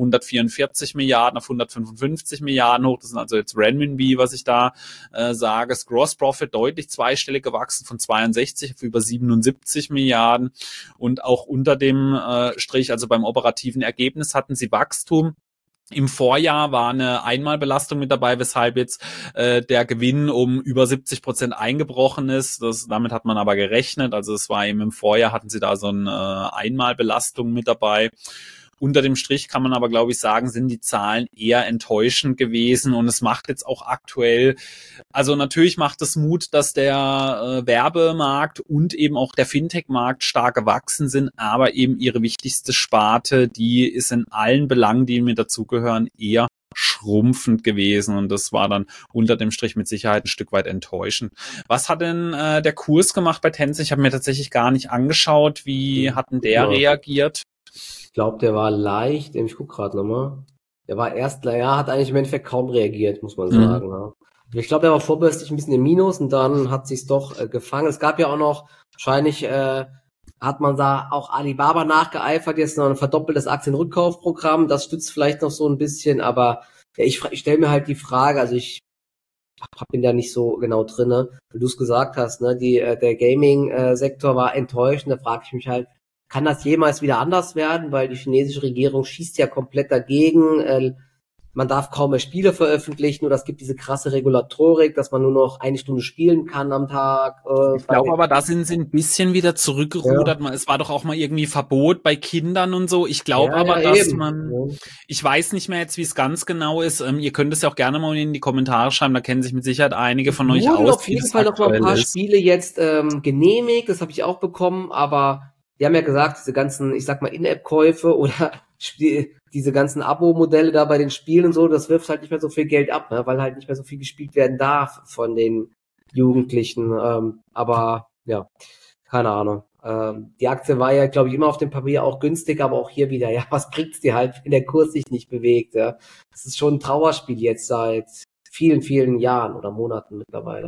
A: 144 Milliarden auf 155 Milliarden hoch. Das sind also jetzt Renminbi, was ich da sage. Das Gross Profit deutlich zweistellig gewachsen von 62 auf über 77 Milliarden. Und auch unter dem Strich, also beim operativen Ergebnis hatten sie Wachstum. Im Vorjahr war eine Einmalbelastung mit dabei, weshalb jetzt der Gewinn um über 70% eingebrochen ist. Damit hat man aber gerechnet. Also es war eben im Vorjahr, hatten sie da so eine Einmalbelastung mit dabei. Unter dem Strich kann man aber, glaube ich, sagen, sind die Zahlen eher enttäuschend gewesen und es macht jetzt auch aktuell, also natürlich macht es Mut, dass der Werbemarkt und eben auch der Fintech-Markt stark gewachsen sind, aber eben ihre wichtigste Sparte, die ist in allen Belangen, die mir dazugehören, eher schrumpfend gewesen und das war dann unter dem Strich mit Sicherheit ein Stück weit enttäuschend. Was hat denn der Kurs gemacht bei Tencent? Ich habe mir tatsächlich gar nicht angeschaut. Wie hat denn der reagiert?
B: Ich glaube, der war leicht, ich guck gerade nochmal. Der war hat eigentlich im Endeffekt kaum reagiert, muss man sagen. Ja. Ich glaube, der war vorbörslich ein bisschen im Minus und dann hat sich's doch gefangen. Es gab ja auch noch, wahrscheinlich hat man da auch Alibaba nachgeeifert, jetzt noch ein verdoppeltes Aktienrückkaufprogramm. Das stützt vielleicht noch so ein bisschen, aber ja, ich stelle mir halt die Frage, also ich bin da nicht so genau drinne, wie du es gesagt hast, ne? Der Gaming-Sektor war enttäuschend, da frage ich mich halt, kann das jemals wieder anders werden? Weil die chinesische Regierung schießt ja komplett dagegen. Man darf kaum mehr Spiele veröffentlichen oder es gibt diese krasse Regulatorik, dass man nur noch 1 Stunde spielen kann am Tag.
A: Ich glaube aber, da sind sie ein bisschen wieder zurückgerudert. Ja. Es war doch auch mal irgendwie Verbot bei Kindern und so. Ich glaube aber, dass ich weiß nicht mehr jetzt, wie es ganz genau ist. Ihr könnt es ja auch gerne mal in die Kommentare schreiben, da kennen sich mit Sicherheit einige von euch aus.
B: Auf jeden Fall noch mal ein paar Spiele jetzt genehmigt, das habe ich auch bekommen, aber die haben ja gesagt, diese ganzen, ich sag mal, In-App-Käufe oder diese ganzen Abo-Modelle da bei den Spielen und so, das wirft halt nicht mehr so viel Geld ab, ne? Weil halt nicht mehr so viel gespielt werden darf von den Jugendlichen. Aber ja, keine Ahnung. Die Aktie war ja, glaube ich, immer auf dem Papier auch günstig, aber auch hier wieder, ja, was bringt's dir halt, wenn der Kurs sich nicht bewegt? Ja? Das ist schon ein Trauerspiel jetzt seit vielen, vielen Jahren oder Monaten mittlerweile.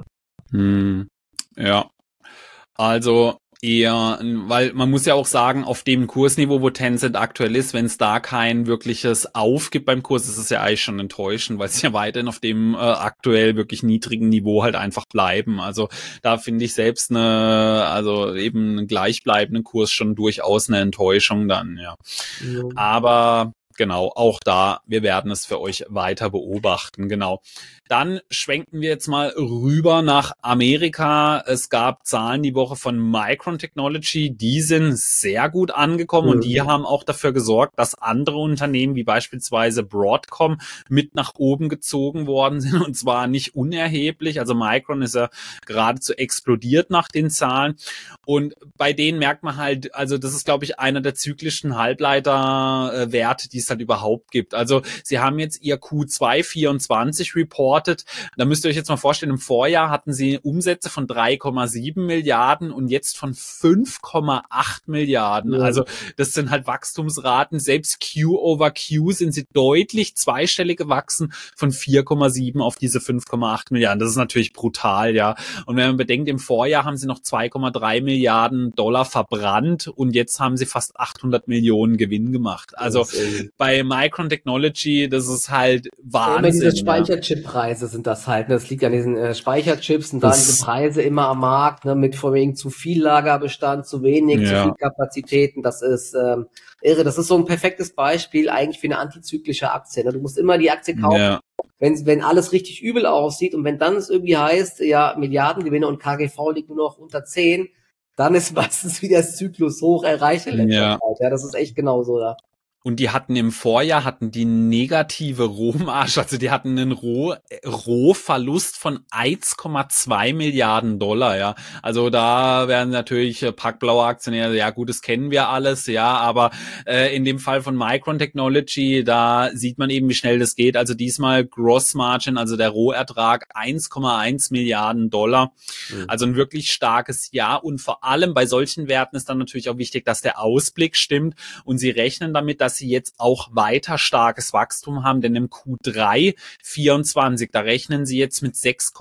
A: Ja, also eher, weil man muss ja auch sagen, auf dem Kursniveau, wo Tencent aktuell ist, wenn es da kein wirkliches Auf gibt beim Kurs, ist es ja eigentlich schon enttäuschend, weil es ja weiterhin auf dem aktuell wirklich niedrigen Niveau halt einfach bleiben. Also da finde ich selbst also eben einen gleichbleibenden Kurs schon durchaus eine Enttäuschung dann, ja. Aber genau, auch da, wir werden es für euch weiter beobachten, genau. Dann schwenken wir jetzt mal rüber nach Amerika. Es gab Zahlen die Woche von Micron Technology, die sind sehr gut angekommen und die haben auch dafür gesorgt, dass andere Unternehmen wie beispielsweise Broadcom mit nach oben gezogen worden sind und zwar nicht unerheblich. Also Micron ist ja geradezu explodiert nach den Zahlen und bei denen merkt man halt, also das ist glaube ich einer der zyklischen Halbleiterwerte, die es halt überhaupt gibt. Also sie haben jetzt ihr Q2 24 Report. Da müsst ihr euch jetzt mal vorstellen, im Vorjahr hatten sie Umsätze von 3,7 Milliarden und jetzt von 5,8 Milliarden. Ja. Also das sind halt Wachstumsraten. Selbst Q-over-Q sind sie deutlich zweistellig gewachsen von 4,7 auf diese 5,8 Milliarden. Das ist natürlich brutal, ja. Und wenn man bedenkt, im Vorjahr haben sie noch 2,3 Milliarden Dollar verbrannt und jetzt haben sie fast 800 Millionen Gewinn gemacht. Also bei Micron Technology, das ist halt Wahnsinn.
B: Immer diese Speicherchip-Preise sind das halt. Ne? Das liegt an diesen Speicherchips und da diese Preise immer am Markt, ne? Mit von wegen zu viel Lagerbestand, zu wenig, zu viel Kapazitäten. Das ist irre. Das ist so ein perfektes Beispiel eigentlich für eine antizyklische Aktie. Ne? Du musst immer die Aktie kaufen, wenn alles richtig übel aussieht und wenn dann es irgendwie heißt, ja, Milliardengewinne und KGV liegt nur noch unter 10, dann ist meistens wieder das Zyklus hoch erreicht. Ja, das ist echt genau so da.
A: Und die hatten im Vorjahr die negative Rohmarge, also die hatten einen Rohverlust von 1,2 Milliarden Dollar, ja. Also da werden natürlich packblaue Aktionäre, ja gut, das kennen wir alles, ja, aber in dem Fall von Micron Technology, da sieht man eben, wie schnell das geht. Also diesmal Gross Margin, also der Rohertrag 1,1 Milliarden Dollar. Also ein wirklich starkes Jahr und vor allem bei solchen Werten ist dann natürlich auch wichtig, dass der Ausblick stimmt und sie rechnen damit, dass sie jetzt auch weiter starkes Wachstum haben, denn im Q3 24, da rechnen sie jetzt mit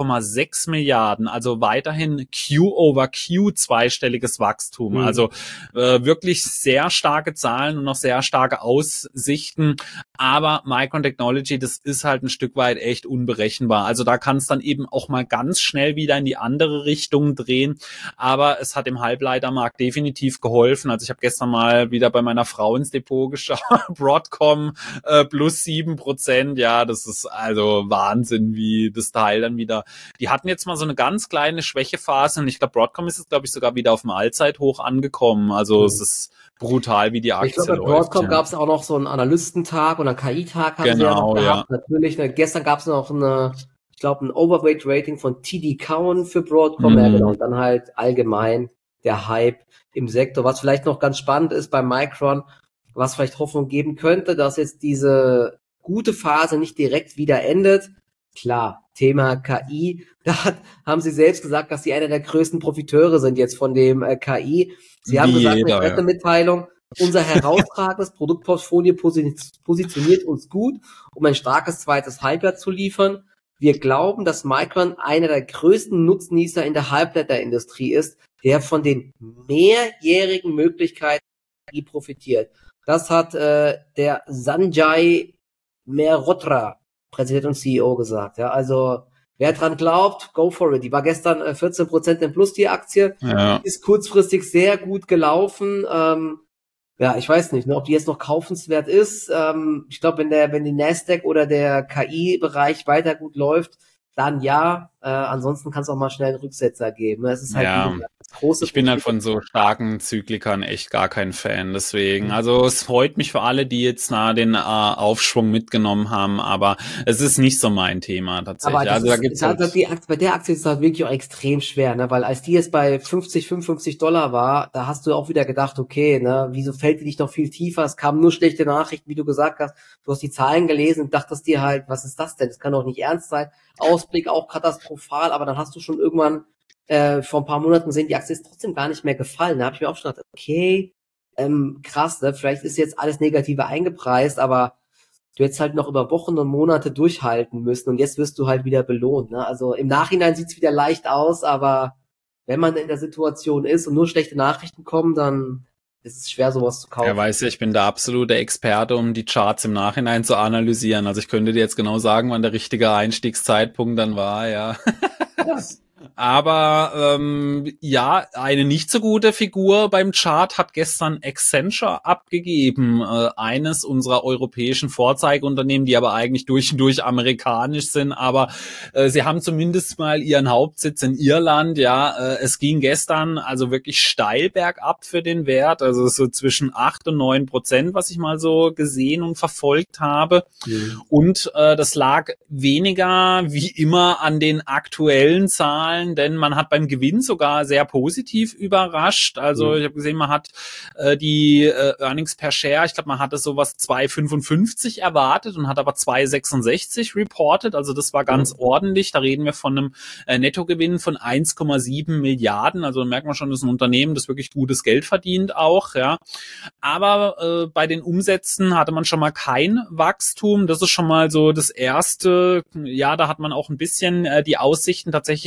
A: 6,6 Milliarden, also weiterhin Q-over-Q zweistelliges Wachstum, also wirklich sehr starke Zahlen und noch sehr starke Aussichten, aber Micron Technology, das ist halt ein Stück weit echt unberechenbar, also da kann es dann eben auch mal ganz schnell wieder in die andere Richtung drehen, aber es hat im Halbleitermarkt definitiv geholfen, also ich habe gestern mal wieder bei meiner Frau ins Depot geschaut, Broadcom plus 7%, ja, das ist also Wahnsinn, wie das Teil dann wieder, die hatten jetzt mal so eine ganz kleine Schwächephase und ich glaube, Broadcom ist jetzt, glaube ich, sogar wieder auf dem Allzeithoch angekommen, also es ist brutal, wie die Aktie läuft.
B: Ich glaube, bei Broadcom gab es auch noch so einen Analystentag oder einen KI-Tag haben sie ja noch gehabt, natürlich, gestern gab es noch ich glaube, ein Overweight-Rating von TD Cowen für Broadcom, ja genau, und dann halt allgemein der Hype im Sektor, was vielleicht noch ganz spannend ist bei Micron, was vielleicht Hoffnung geben könnte, dass jetzt diese gute Phase nicht direkt wieder endet. Klar, Thema KI, haben sie selbst gesagt, dass sie einer der größten Profiteure sind jetzt von dem KI. Sie haben gesagt in der Pressemitteilung, unser herausragendes Produktportfolio positioniert uns gut, um ein starkes zweites Halbjahr zu liefern. Wir glauben, dass Micron einer der größten Nutznießer in der Halbleiterindustrie ist, der von den mehrjährigen Möglichkeiten profitiert. Das hat der Sanjay Mehrotra, Präsident und CEO, gesagt. Ja, also wer dran glaubt, go for it. Die war gestern 14% im Plus, die Aktie. Ja. Ist kurzfristig sehr gut gelaufen. Ja, ich weiß nicht, ne, ob die jetzt noch kaufenswert ist. Ich glaube, wenn die Nasdaq oder der KI-Bereich weiter gut läuft, dann ja. Ansonsten kann es auch mal schnell einen Rücksetzer geben. Es ist halt große.
A: Ich bin halt von so starken Zyklikern echt gar kein Fan. Deswegen, also es freut mich für alle, die jetzt den Aufschwung mitgenommen haben, aber es ist nicht so mein Thema tatsächlich.
B: Aber also da gibt's bei der Aktie ist es halt wirklich auch extrem schwer, ne? Weil als die jetzt bei 55 Dollar war, da hast du auch wieder gedacht, okay, ne, wieso fällt die nicht noch viel tiefer? Es kamen nur schlechte Nachrichten, wie du gesagt hast. Du hast die Zahlen gelesen und dachtest dir halt, was ist das denn? Das kann doch nicht ernst sein. Ausblick auch katastrophal, aber dann hast du schon irgendwann vor ein paar Monaten gesehen, die Aktie ist trotzdem gar nicht mehr gefallen. Da habe ich mir auch schon gedacht, okay, krass, ne? Vielleicht ist jetzt alles Negative eingepreist, aber du hättest halt noch über Wochen und Monate durchhalten müssen und jetzt wirst du halt wieder belohnt. Ne? Also im Nachhinein sieht's wieder leicht aus, aber wenn man in der Situation ist und nur schlechte Nachrichten kommen, dann ist es schwer, sowas zu kaufen.
A: Ja, weißt du, ich bin der absolute Experte, um die Charts im Nachhinein zu analysieren. Also ich könnte dir jetzt genau sagen, wann der richtige Einstiegszeitpunkt dann war, ja. Aber ja, eine nicht so gute Figur beim Chart hat gestern Accenture abgegeben, eines unserer europäischen Vorzeigeunternehmen, die aber eigentlich durch und durch amerikanisch sind, aber sie haben zumindest mal ihren Hauptsitz in Irland, ja, es ging gestern also wirklich steil bergab für den Wert, also so zwischen 8 und 9%, was ich mal so gesehen und verfolgt habe. Und das lag weniger wie immer an den aktuellen Zahlen, denn man hat beim Gewinn sogar sehr positiv überrascht. Also ich habe gesehen, man hat die Earnings per Share, ich glaube, man hatte sowas 2,55 erwartet und hat aber 2,66 reported. Also das war ganz ordentlich. Da reden wir von einem Nettogewinn von 1,7 Milliarden. Also da merkt man schon, das ist ein Unternehmen, das wirklich gutes Geld verdient auch. Ja, aber bei den Umsätzen hatte man schon mal kein Wachstum. Das ist schon mal so das Erste. Ja, da hat man auch ein bisschen die Aussichten tatsächlich sogar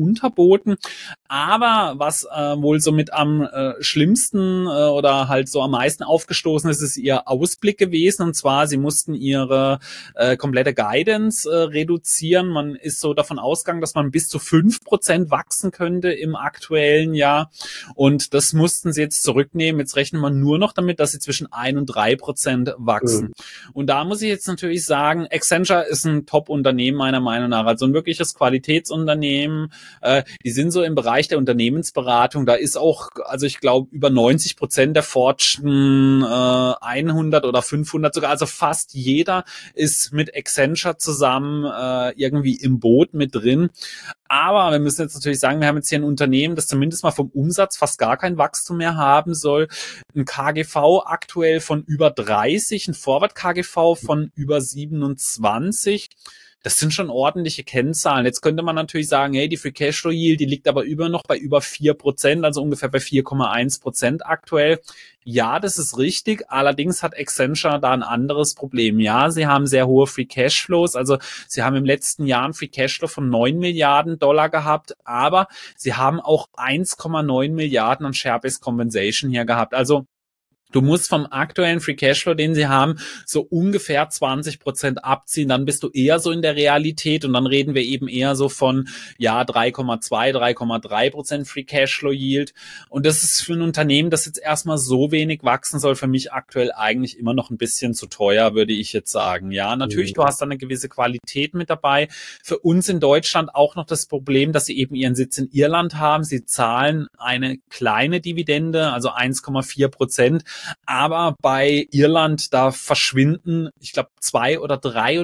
A: unterboten. Aber was wohl so mit am schlimmsten oder halt so am meisten aufgestoßen ist ihr Ausblick gewesen. Und zwar, sie mussten ihre komplette Guidance reduzieren. Man ist so davon ausgegangen, dass man bis zu 5% wachsen könnte im aktuellen Jahr. Und das mussten sie jetzt zurücknehmen. Jetzt rechnen wir nur noch damit, dass sie zwischen 1 und 3% wachsen. Und da muss ich jetzt natürlich sagen, Accenture ist ein Top-Unternehmen meiner Meinung nach. Also ein wirkliches Qualitätsunternehmen. Die sind so im Bereich der Unternehmensberatung. Da ist auch, also ich glaube, über 90% der Fortune 100 oder 500 sogar. Also fast jeder ist mit Accenture zusammen irgendwie im Boot mit drin. Aber wir müssen jetzt natürlich sagen, wir haben jetzt hier ein Unternehmen, das zumindest mal vom Umsatz fast gar kein Wachstum mehr haben soll. Ein KGV aktuell von über 30, ein Forward-KGV von über 27. Das sind schon ordentliche Kennzahlen. Jetzt könnte man natürlich sagen, hey, die Free Cashflow Yield, die liegt aber noch bei über 4%, also ungefähr bei 4,1% aktuell. Ja, das ist richtig. Allerdings hat Accenture da ein anderes Problem. Ja, sie haben sehr hohe Free Cashflows. Also sie haben im letzten Jahr einen Free Cashflow von 9 Milliarden Dollar gehabt, aber sie haben auch 1,9 Milliarden an Share-Based Compensation hier gehabt. Also du musst vom aktuellen Free Cashflow, den sie haben, so ungefähr 20% abziehen. Dann bist du eher so in der Realität und dann reden wir eben eher so von, 3,2, 3,3% Free Cashflow Yield. Und das ist für ein Unternehmen, das jetzt erstmal so wenig wachsen soll, für mich aktuell eigentlich immer noch ein bisschen zu teuer, würde ich jetzt sagen. Ja, natürlich, du hast da eine gewisse Qualität mit dabei. Für uns in Deutschland auch noch das Problem, dass sie eben ihren Sitz in Irland haben. Sie zahlen eine kleine Dividende, also 1,4%. Aber bei Irland, da verschwinden, ich glaube, 2 oder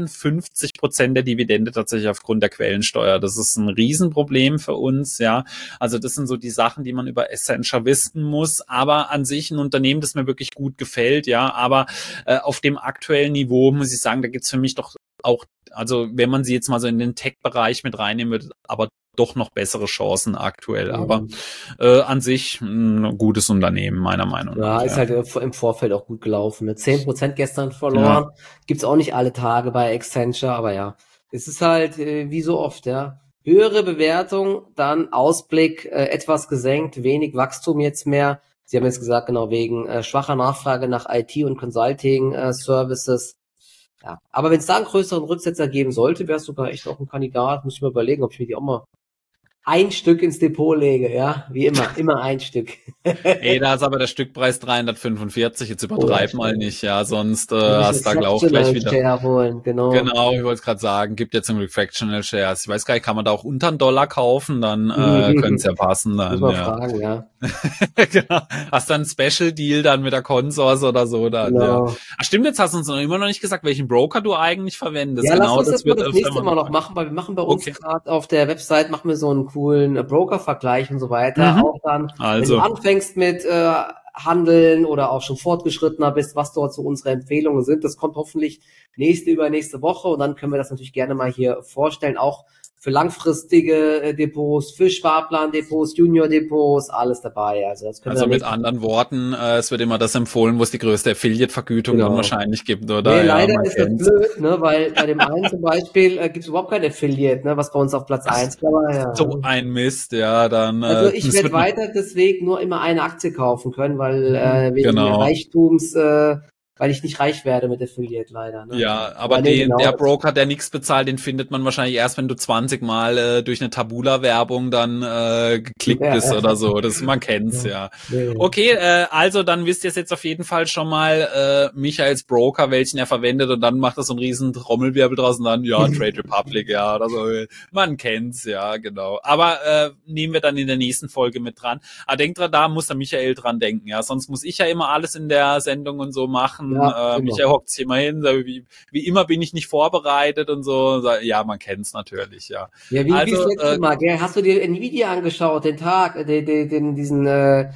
A: 53% der Dividende tatsächlich aufgrund der Quellensteuer. Das ist ein Riesenproblem für uns, ja. Also das sind so die Sachen, die man über Accenture wissen muss. Aber an sich ein Unternehmen, das mir wirklich gut gefällt, ja. Aber auf dem aktuellen Niveau muss ich sagen, da gibt's für mich doch auch, also wenn man sie jetzt mal so in den Tech-Bereich mit reinnehmen würde, aber doch noch bessere Chancen aktuell. Aber an sich ein gutes Unternehmen, meiner Meinung nach.
B: Ja, ist halt im Vorfeld auch gut gelaufen. Mit 10% gestern verloren. Gibt's auch nicht alle Tage bei Accenture, aber ja. Es ist halt wie so oft, ja. Höhere Bewertung, dann Ausblick etwas gesenkt, wenig Wachstum jetzt mehr. Sie haben jetzt gesagt, genau, wegen schwacher Nachfrage nach IT und Consulting Services. Ja, aber wenn es da einen größeren Rücksetzer geben sollte, wäre es sogar echt auch ein Kandidat. Muss ich mir überlegen, ob ich mir die auch mal ein Stück ins Depot lege, ja, wie immer ein Stück.
A: Ey, da ist aber der Stückpreis 345, jetzt übertreib mal nicht, ja, sonst hast du da auch gleich wieder.
B: Share holen, genau,
A: ich wollte es gerade sagen, gibt jetzt zum Glück Fractional Shares. Ich weiß gar nicht, kann man da auch unter $1 kaufen, dann könnte es ja passen. Dann,
B: muss man fragen, ja.
A: Genau. Hast du einen Special Deal dann mit der Consors oder so dann,
B: genau.
A: Ja. Ach stimmt, jetzt hast du uns immer noch nicht gesagt, welchen Broker du eigentlich verwendest.
B: Ja,
A: genau,
B: lass uns das nächste Mal noch machen, weil wir machen bei uns gerade auf der Website, machen wir so einen coolen Broker-Vergleich und so weiter. Auch dann, wenn du anfängst mit Handeln oder auch schon fortgeschrittener bist, was dort so unsere Empfehlungen sind. Das kommt hoffentlich übernächste Woche und dann können wir das natürlich gerne mal hier vorstellen, auch für langfristige Depots, für Sparplan-Depots, Junior-Depots, alles dabei. Also
A: mit anderen Worten, es wird immer das empfohlen, wo es die größte Affiliate-Vergütung dann wahrscheinlich gibt, oder?
B: Nee, leider ist das blöd, ne, weil bei dem einen zum Beispiel gibt es überhaupt kein Affiliate, ne, was bei uns auf Platz 1 war. Ja.
A: So ein Mist, ja, dann.
B: Also ich werde weiter deswegen nur immer eine Aktie kaufen können, weil wegen Reichtums, weil ich nicht reich werde mit Affiliate leider. Ne?
A: Ja, aber der Broker, der nichts bezahlt, den findet man wahrscheinlich erst, wenn du 20 Mal durch eine Tabula-Werbung dann geklickt bist oder so. Man kennt's, ja. Okay, also dann wisst ihr es jetzt auf jeden Fall schon mal, Michaels Broker, welchen er verwendet, und dann macht er so einen riesen Trommelwirbel draus und dann, Trade Republic, ja, oder so. Man kennt's, ja, genau. Aber nehmen wir dann in der nächsten Folge mit dran. Aber denkt dran, da muss der Michael dran denken, ja. Sonst muss ich ja immer alles in der Sendung und so machen. Ja, Michael hockt sich immer hin, wie immer bin ich nicht vorbereitet und so. Ja, man kennt's natürlich, ja.
B: Ja, wie das letzte Mal, gell? Hast du dir Nvidia angeschaut, den Tag, diesen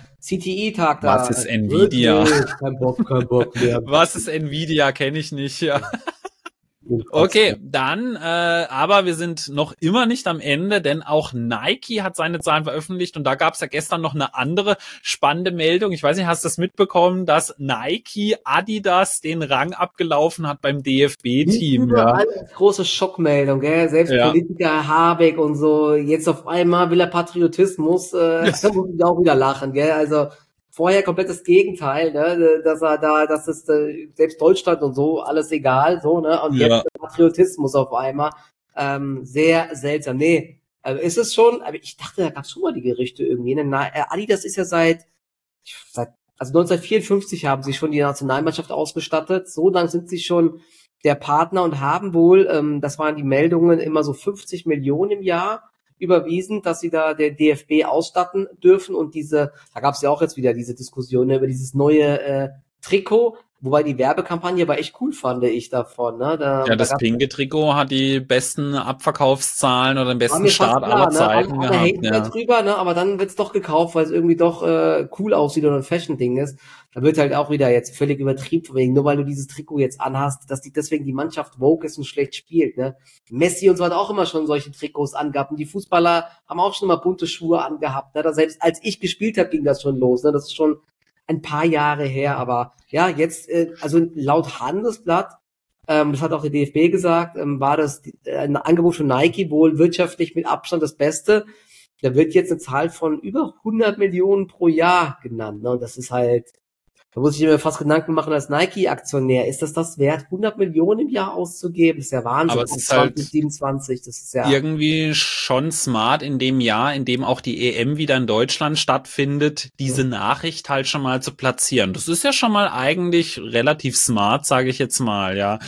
B: CTI-Tag da?
A: Was ist Nvidia?
B: Kein Bock mehr.
A: Was ist Nvidia? Kenne ich nicht, ja. Okay, dann, aber wir sind noch immer nicht am Ende, denn auch Nike hat seine Zahlen veröffentlicht und da gab es ja gestern noch eine andere spannende Meldung. Ich weiß nicht, hast du das mitbekommen, dass Nike Adidas den Rang abgelaufen hat beim DFB-Team?
B: Ja. Große Schockmeldung, gell? Selbst Politiker Habeck und so, jetzt auf einmal will er Patriotismus, da muss ich auch wieder lachen, gell? Also vorher komplett das Gegenteil, ne? Das ist selbst Deutschland und so, alles egal, so, ne? Und jetzt Patriotismus auf einmal. Sehr seltsam. Nee, ist es schon, aber ich dachte, da gab es schon mal die Gerüchte irgendwie. Ne? Adidas ist ja seit 1954 haben sie schon die Nationalmannschaft ausgestattet. So lang sind sie schon der Partner und haben wohl, das waren die Meldungen, immer so 50 Millionen im Jahr überwiesen, dass sie da der DFB ausstatten dürfen. Und da gab es ja auch jetzt wieder diese Diskussion über dieses neue Trikot, wobei die Werbekampagne aber echt cool fand ich davon. Ne?
A: Das pinke Trikot hat die besten Abverkaufszahlen oder den besten Start aller Zeiten
B: gehabt. Alle drüber, ne? Aber dann wird's doch gekauft, weil es irgendwie doch cool aussieht oder ein Fashion-Ding ist. Da wird halt auch wieder jetzt völlig übertrieben, wegen nur weil du dieses Trikot jetzt anhast, dass deswegen die Mannschaft Vogue ist und schlecht spielt. Ne? Messi und so hat auch immer schon solche Trikots angehabt und die Fußballer haben auch schon immer bunte Schuhe angehabt. Ne? Selbst als ich gespielt habe, ging das schon los. Ne? Das ist schon ein paar Jahre her, aber ja, jetzt, also laut Handelsblatt, das hat auch der DFB gesagt, war das ein Angebot von Nike wohl wirtschaftlich mit Abstand das Beste. Da wird jetzt eine Zahl von über 100 Millionen pro Jahr genannt. Ne? Und das ist halt, da muss ich mir fast Gedanken machen als Nike-Aktionär. Ist das wert, 100 Millionen im Jahr auszugeben? Das ist ja Wahnsinn.
A: Aber es ist 2027,
B: das ist ja
A: irgendwie schon smart in dem Jahr, in dem auch die EM wieder in Deutschland stattfindet, diese Nachricht halt schon mal zu platzieren. Das ist ja schon mal eigentlich relativ smart, sage ich jetzt mal, ja.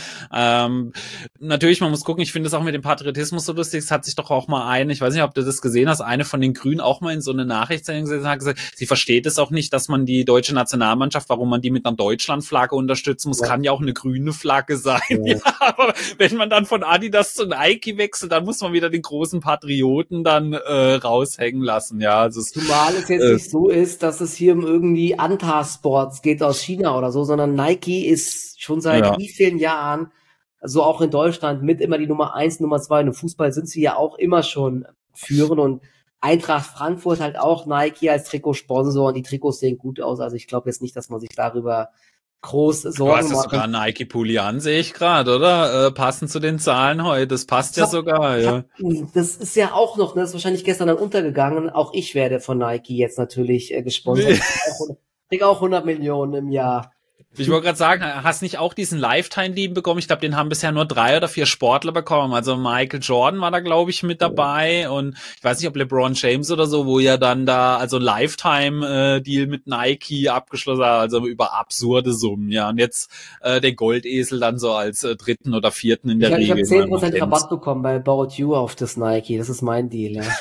A: Natürlich, man muss gucken, ich finde es auch mit dem Patriotismus so lustig, es hat sich doch auch mal ich weiß nicht, ob du das gesehen hast, eine von den Grünen auch mal in so eine Nachricht hat gesagt, sie versteht es auch nicht, dass man die deutsche Nationalmannschaft, warum man die mit einer Deutschlandflagge unterstützen muss, kann ja auch eine grüne Flagge sein. Ja. Ja, aber wenn man dann von Adidas zu Nike wechselt, dann muss man wieder den großen Patrioten dann raushängen lassen. Ja, also
B: zumal es jetzt nicht so ist, dass es hier um irgendwie Anta-Sports geht aus China oder so, sondern Nike ist schon seit wie vielen Jahren, so auch in Deutschland, mit immer die Nummer 1, Nummer 2. Und im Fußball sind sie ja auch immer schon führend und Eintracht Frankfurt halt auch Nike als Trikotsponsor und die Trikots sehen gut aus. Also ich glaube jetzt nicht, dass man sich darüber groß Sorgen macht.
A: Du hast ja sogar Nike-Pulli an, sehe ich gerade, oder? Passend zu den Zahlen heute. Das passt ja sogar, ja.
B: Das ist ja auch noch, ne, das ist wahrscheinlich gestern dann untergegangen. Auch ich werde von Nike jetzt natürlich gesponsert. Ich krieg auch 100 Millionen im Jahr.
A: Ich wollte gerade sagen, hast nicht auch diesen Lifetime-Deal bekommen? Ich glaube, den haben bisher nur 3 oder 4 Sportler bekommen. Also Michael Jordan war da, glaube ich, mit dabei und ich weiß nicht, ob LeBron James oder so, wo ja dann da also Lifetime-Deal mit Nike abgeschlossen hat, also über absurde Summen, ja. Und jetzt der Goldesel dann so als 3. oder 4. in der Regel.
B: Ich habe 10% Rabatt bekommen bei About You auf das Nike. Das ist mein Deal, ja.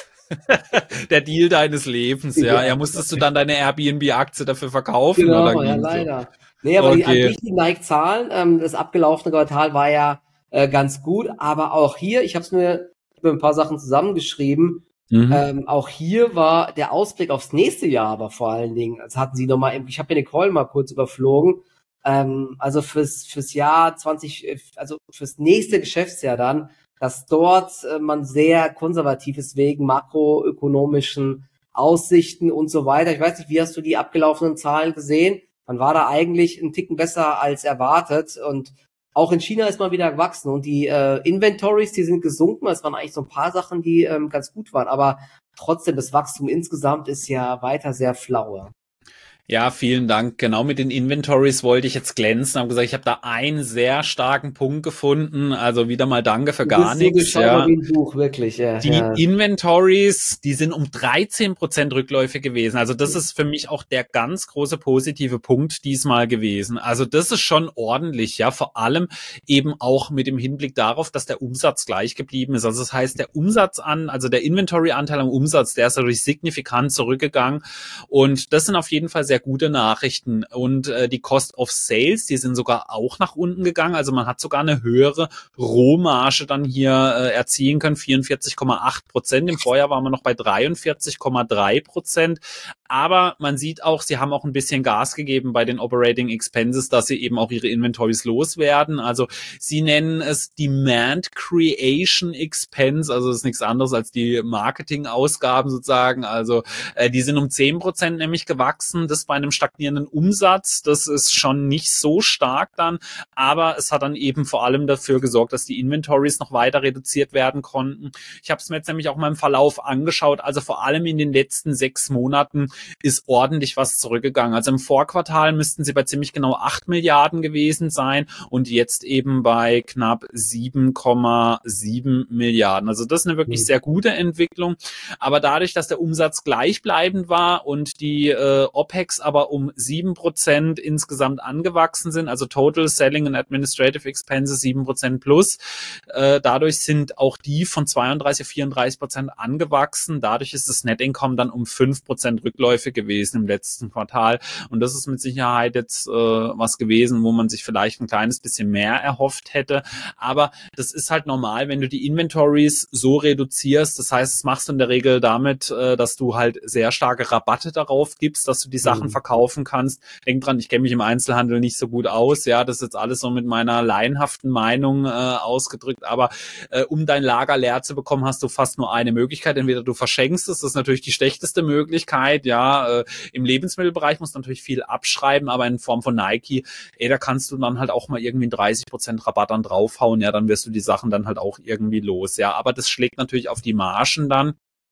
A: Der Deal deines Lebens, ja. Ja, musstest du dann deine Airbnb-Aktie dafür verkaufen?
B: Genau,
A: oder
B: ja, leider. So? Nee, aber die Nike-Zahlen, das abgelaufene Quartal war ja ganz gut, aber auch hier, ich habe mir ein paar Sachen zusammengeschrieben, auch hier war der Ausblick aufs nächste Jahr, aber vor allen Dingen, das hatten sie nochmal, ich habe mir den Call mal kurz überflogen, also fürs Jahr 20, also fürs nächste Geschäftsjahr dann, dass dort man sehr konservativ ist wegen makroökonomischen Aussichten und so weiter. Ich weiß nicht, wie hast du die abgelaufenen Zahlen gesehen? Man war da eigentlich einen Ticken besser als erwartet und auch in China ist man wieder gewachsen und die Inventories, die sind gesunken. Es waren eigentlich so ein paar Sachen, die ganz gut waren, aber trotzdem, das Wachstum insgesamt ist ja weiter sehr flau.
A: Ja, vielen Dank. Genau mit den Inventories wollte ich jetzt glänzen. Habe gesagt, ich habe da einen sehr starken Punkt gefunden. Also wieder mal danke für gar nichts.
B: Ja. Wie ein Buch, wirklich. Ja,
A: die Inventories, die sind um 13% rückläufig gewesen. Also das ist für mich auch der ganz große positive Punkt diesmal gewesen. Also das ist schon ordentlich, ja. Vor allem eben auch mit dem Hinblick darauf, dass der Umsatz gleich geblieben ist. Also das heißt, der der Inventory-Anteil am Umsatz, der ist natürlich signifikant zurückgegangen. Und das sind auf jeden Fall sehr gute Nachrichten und die Cost of Sales, die sind sogar auch nach unten gegangen, also man hat sogar eine höhere Rohmarge dann hier erzielen können, 44,8%, im Vorjahr waren wir noch bei 43,3%, Aber man sieht auch, sie haben auch ein bisschen Gas gegeben bei den Operating Expenses, dass sie eben auch ihre Inventories loswerden. Also sie nennen es Demand Creation Expense, also das ist nichts anderes als die Marketingausgaben sozusagen. Also die sind um 10% nämlich gewachsen, das bei einem stagnierenden Umsatz. Das ist schon nicht so stark dann, aber es hat dann eben vor allem dafür gesorgt, dass die Inventories noch weiter reduziert werden konnten. Ich habe es mir jetzt nämlich auch mal im Verlauf angeschaut, also vor allem in den letzten 6 Monaten ist ordentlich was zurückgegangen. Also im Vorquartal müssten sie bei ziemlich genau 8 Milliarden gewesen sein und jetzt eben bei knapp 7,7 Milliarden. Also das ist eine wirklich sehr gute Entwicklung, aber dadurch, dass der Umsatz gleichbleibend war und die OPEX aber um 7% insgesamt angewachsen sind, also Total Selling and Administrative Expenses 7% plus, dadurch sind auch die von 32 auf 34% angewachsen. Dadurch ist das Net Income dann um 5% Rückläufe gewesen im letzten Quartal. Und das ist mit Sicherheit jetzt was gewesen, wo man sich vielleicht ein kleines bisschen mehr erhofft hätte. Aber das ist halt normal, wenn du die Inventories so reduzierst. Das heißt, das machst du in der Regel damit, dass du halt sehr starke Rabatte darauf gibst, dass du die Sachen verkaufen kannst. Denk dran, ich kenne mich im Einzelhandel nicht so gut aus. Ja, das ist jetzt alles so mit meiner laienhaften Meinung ausgedrückt. Aber um dein Lager leer zu bekommen, hast du fast nur eine Möglichkeit. Entweder du verschenkst es, das ist natürlich die schlechteste Möglichkeit. Ja, im Lebensmittelbereich musst du natürlich viel abschreiben, aber in Form von Nike, da kannst du dann halt auch mal irgendwie 30% Rabatt dann draufhauen. Ja, dann wirst du die Sachen dann halt auch irgendwie los. Ja, aber das schlägt natürlich auf die Margen dann.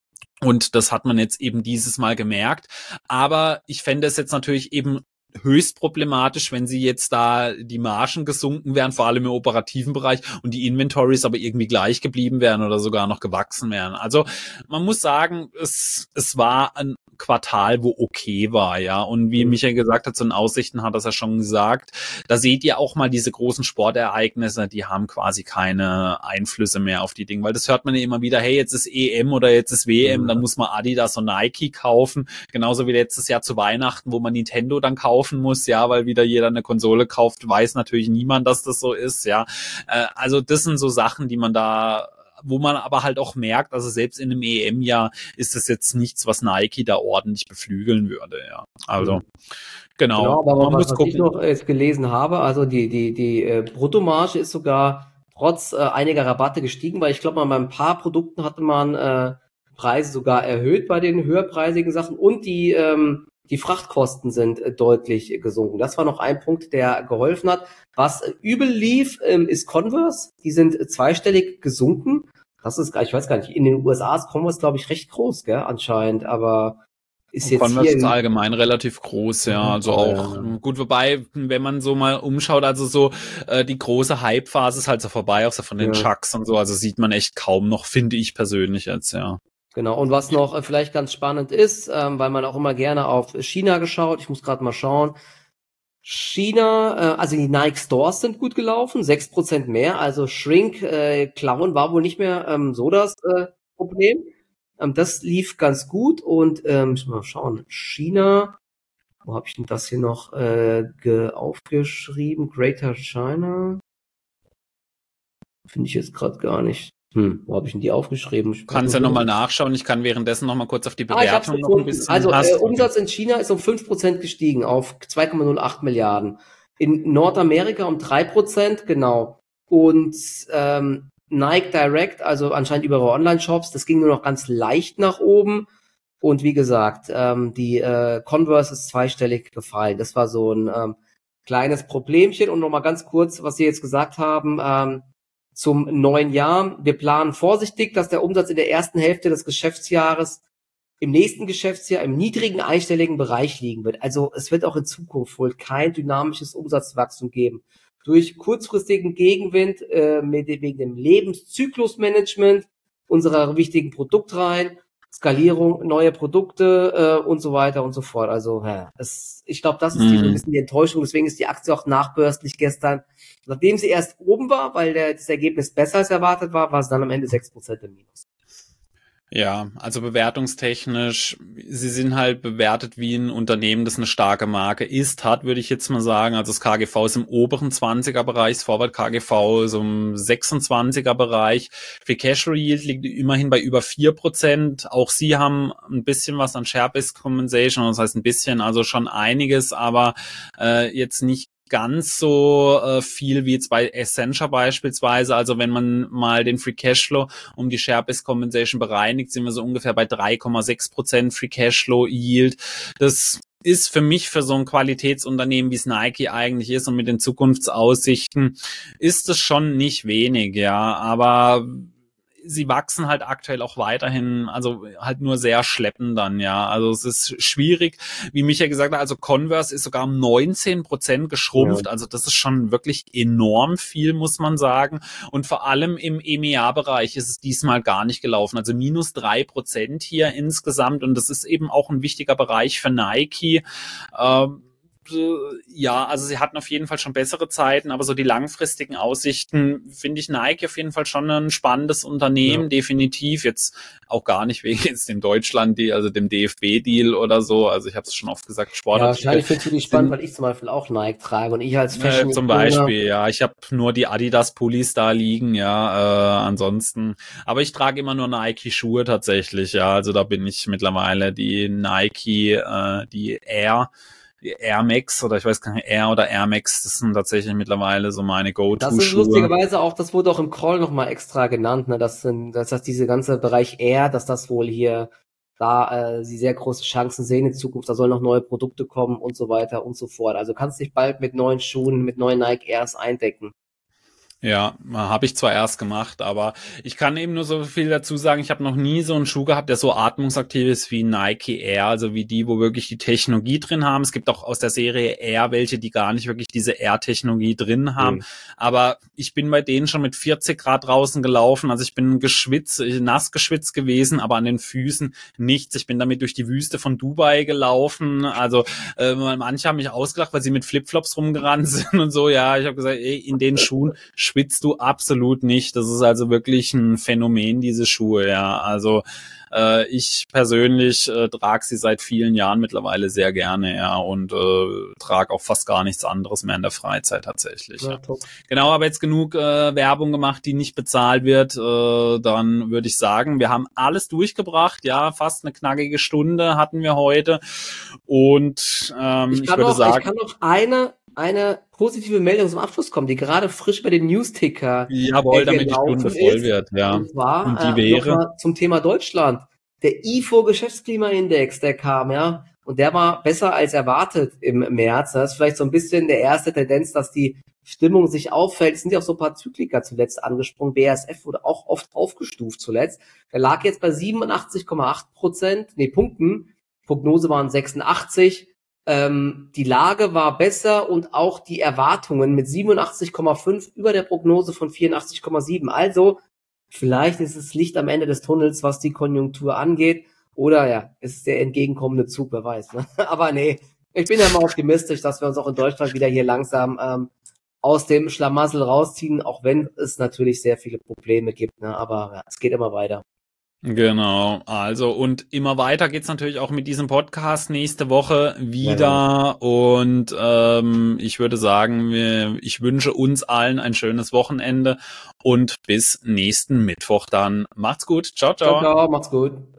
A: Und das hat man jetzt eben dieses Mal gemerkt. Aber ich fände es jetzt natürlich eben höchst problematisch, wenn sie jetzt da die Margen gesunken wären, vor allem im operativen Bereich, und die Inventories aber irgendwie gleich geblieben wären oder sogar noch gewachsen wären. Also man muss sagen, es war ein Quartal, wo okay war, ja. Und wie Michael gesagt hat, so in Aussichten hat er es ja schon gesagt, da seht ihr auch mal diese großen Sportereignisse, die haben quasi keine Einflüsse mehr auf die Dinge, weil das hört man ja immer wieder, hey, jetzt ist EM oder jetzt ist WM, dann muss man Adidas und Nike kaufen, genauso wie letztes Jahr zu Weihnachten, wo man Nintendo dann kaufen muss, ja, weil wieder jeder eine Konsole kauft, weiß natürlich niemand, dass das so ist, ja. Also das sind so Sachen, die man da, wo man aber halt auch merkt, also selbst in einem EM-Jahr ist das jetzt nichts, was Nike da ordentlich beflügeln würde, ja. Also, genau.
B: Aber was ich noch jetzt gelesen habe, also die Bruttomarge ist sogar trotz einiger Rabatte gestiegen, weil ich glaube mal bei ein paar Produkten hatte man Preise sogar erhöht bei den höherpreisigen Sachen und die Frachtkosten sind deutlich gesunken. Das war noch ein Punkt, der geholfen hat. Was übel lief, ist Converse. Die sind zweistellig gesunken. Das ist, ich weiß gar nicht, in den USA ist Converse, glaube ich, recht groß, gell, anscheinend, aber ist jetzt
A: Converse
B: hier
A: ist allgemein relativ groß, ja, also auch gut, wobei, wenn man so mal umschaut, also so die große Hype-Phase ist halt so vorbei, auch so von den Chucks und so, also sieht man echt kaum noch, finde ich persönlich jetzt, ja.
B: Genau, und was noch vielleicht ganz spannend ist, weil man auch immer gerne auf China geschaut, ich muss gerade mal schauen, China, also die Nike Stores sind gut gelaufen, 6% mehr, also Shrink, Klauen war wohl nicht mehr so das Problem. Das lief ganz gut und ich muss mal schauen, China, wo habe ich denn das hier noch aufgeschrieben? Greater China? Finde ich jetzt gerade gar nicht. Wo habe ich denn die aufgeschrieben?
A: Du kannst ja nochmal nachschauen. Ich kann währenddessen nochmal kurz auf die Bewertung noch ein bisschen.
B: Also Umsatz in China ist um 5% gestiegen auf 2,08 Milliarden. In Nordamerika um 3%, genau. Und Nike Direct, also anscheinend über ihre Online-Shops, das ging nur noch ganz leicht nach oben. Und wie gesagt, die Converse ist zweistellig gefallen. Das war so ein kleines Problemchen. Und nochmal ganz kurz, was Sie jetzt gesagt haben, zum neuen Jahr. Wir planen vorsichtig, dass der Umsatz in der ersten Hälfte des Geschäftsjahres im nächsten Geschäftsjahr im niedrigen einstelligen Bereich liegen wird. Also es wird auch in Zukunft wohl kein dynamisches Umsatzwachstum geben. Durch kurzfristigen Gegenwind wegen dem Lebenszyklusmanagement unserer wichtigen Produktreihen, Skalierung, neue Produkte und so weiter und so fort. Also ich glaube, das ist so ein bisschen die Enttäuschung. Deswegen ist die Aktie auch nachbörslich gestern, nachdem sie erst oben war, weil das Ergebnis besser als erwartet war, war es dann am Ende 6% im Minus.
A: Ja, also bewertungstechnisch, sie sind halt bewertet wie ein Unternehmen, das eine starke Marke hat, würde ich jetzt mal sagen. Also das KGV ist im oberen 20er-Bereich, das Forward KGV ist im 26er-Bereich. Free Cashflow Yield liegt immerhin bei über 4%. Auch sie haben ein bisschen was an Share-Based Compensation, das heißt ein bisschen, also schon einiges, aber jetzt nicht ganz so viel wie jetzt bei Essentia beispielsweise. Also wenn man mal den Free Cashflow um die Share-Based Compensation bereinigt, sind wir so ungefähr bei 3,6% Free Cashflow Yield. Das ist für mich, für so ein Qualitätsunternehmen, wie es Nike eigentlich ist und mit den Zukunftsaussichten, ist es schon nicht wenig, ja, aber sie wachsen halt aktuell auch weiterhin, also halt nur sehr schleppend dann, ja. Also es ist schwierig, wie Micha gesagt hat, also Converse ist sogar um 19% geschrumpft,
B: Ja.
A: also das ist schon wirklich enorm viel, muss man sagen. Und vor allem im EMEA-Bereich ist es diesmal gar nicht gelaufen, also minus 3% hier insgesamt, und das ist eben auch ein wichtiger Bereich für Nike. Ja, also sie hatten auf jeden Fall schon bessere Zeiten, aber so die langfristigen Aussichten finde ich Nike auf jeden Fall schon ein spannendes Unternehmen,
B: Ja.
A: definitiv. Jetzt auch gar nicht wegen jetzt dem Deutschland-Deal, also dem DFB-Deal oder so. Also ich habe es schon oft gesagt,
B: Ja,
A: Sportartikel
B: wahrscheinlich findest du die spannend, weil ich zum Beispiel auch Nike trage und ich als
A: zum
B: Fashion-Ikoner.
A: Beispiel, ja. Ich habe nur die Adidas-Pullis da liegen, ja. Ansonsten, aber ich trage immer nur Nike-Schuhe tatsächlich, ja. Also da bin ich mittlerweile die Nike, die Air Max oder ich weiß gar nicht, Air oder Air Max, das sind tatsächlich mittlerweile so meine
B: Das ist
A: Go-To-Schuhe.
B: lustigerweise auch, das wurde auch im Call nochmal extra genannt, ne, dass diese ganze Bereich Air, dass das wohl hier da sie sehr große Chancen sehen in Zukunft, da sollen noch neue Produkte kommen und so weiter und so fort. Also kannst dich bald mit neuen Schuhen, mit neuen Nike Airs eindecken.
A: Ja, habe ich zwar erst gemacht, aber ich kann eben nur so viel dazu sagen, ich habe noch nie so einen Schuh gehabt, der so atmungsaktiv ist wie Nike Air, also wie die, wo wirklich die Technologie drin haben. Es gibt auch aus der Serie Air welche, die gar nicht wirklich diese Air-Technologie drin haben. Aber ich bin bei denen schon mit 40 Grad draußen gelaufen, also ich bin nass geschwitzt gewesen, aber an den Füßen nichts. Ich bin damit durch die Wüste von Dubai gelaufen, also manche haben mich ausgelacht, weil sie mit Flipflops rumgerannt sind und so. Ja, ich habe gesagt, ey, in den Schuhen schwitzt du absolut nicht. Das ist also wirklich ein Phänomen, diese Schuhe, ja. Also ich persönlich trage sie seit vielen Jahren mittlerweile sehr gerne, ja, und trage auch fast gar nichts anderes mehr in der Freizeit tatsächlich. Ja.
B: Top.
A: Genau, aber jetzt genug Werbung gemacht, die nicht bezahlt wird. Dann würde ich sagen, wir haben alles durchgebracht, ja, fast eine knackige Stunde hatten wir heute. Und ich würde sagen,
B: ich kann noch eine positive Meldung zum Abschluss kommen, die gerade frisch bei den Newsticker
A: jawohl, damit die Stunde voll
B: ist.
A: wird, ja.
B: Und zwar
A: Und die wäre
B: nochmal zum Thema Deutschland. Der IFO Geschäftsklimaindex, der kam, ja, und der war besser als erwartet im März. Das ist vielleicht so ein bisschen der erste Tendenz, dass die Stimmung sich auffällt. Es sind ja auch so ein paar Zykliker zuletzt angesprungen. BASF wurde auch oft aufgestuft zuletzt. Der lag jetzt bei 87,8%, Punkten. Prognose waren 86. Die Lage war besser und auch die Erwartungen mit 87,5 über der Prognose von 84,7. Also vielleicht ist es Licht am Ende des Tunnels, was die Konjunktur angeht. Oder ja, es ist der entgegenkommende Zug, wer weiß. Ne? Aber nee, ich bin ja mal optimistisch, dass wir uns auch in Deutschland wieder hier langsam aus dem Schlamassel rausziehen, auch wenn es natürlich sehr viele Probleme gibt. Ne? Aber ja, es geht immer weiter.
A: Genau, also und immer weiter geht's natürlich auch mit diesem Podcast nächste Woche wieder, ja. Und ich würde sagen, ich wünsche uns allen ein schönes Wochenende und bis nächsten Mittwoch dann. Macht's gut, ciao, ciao.
B: Ciao, ciao, macht's gut.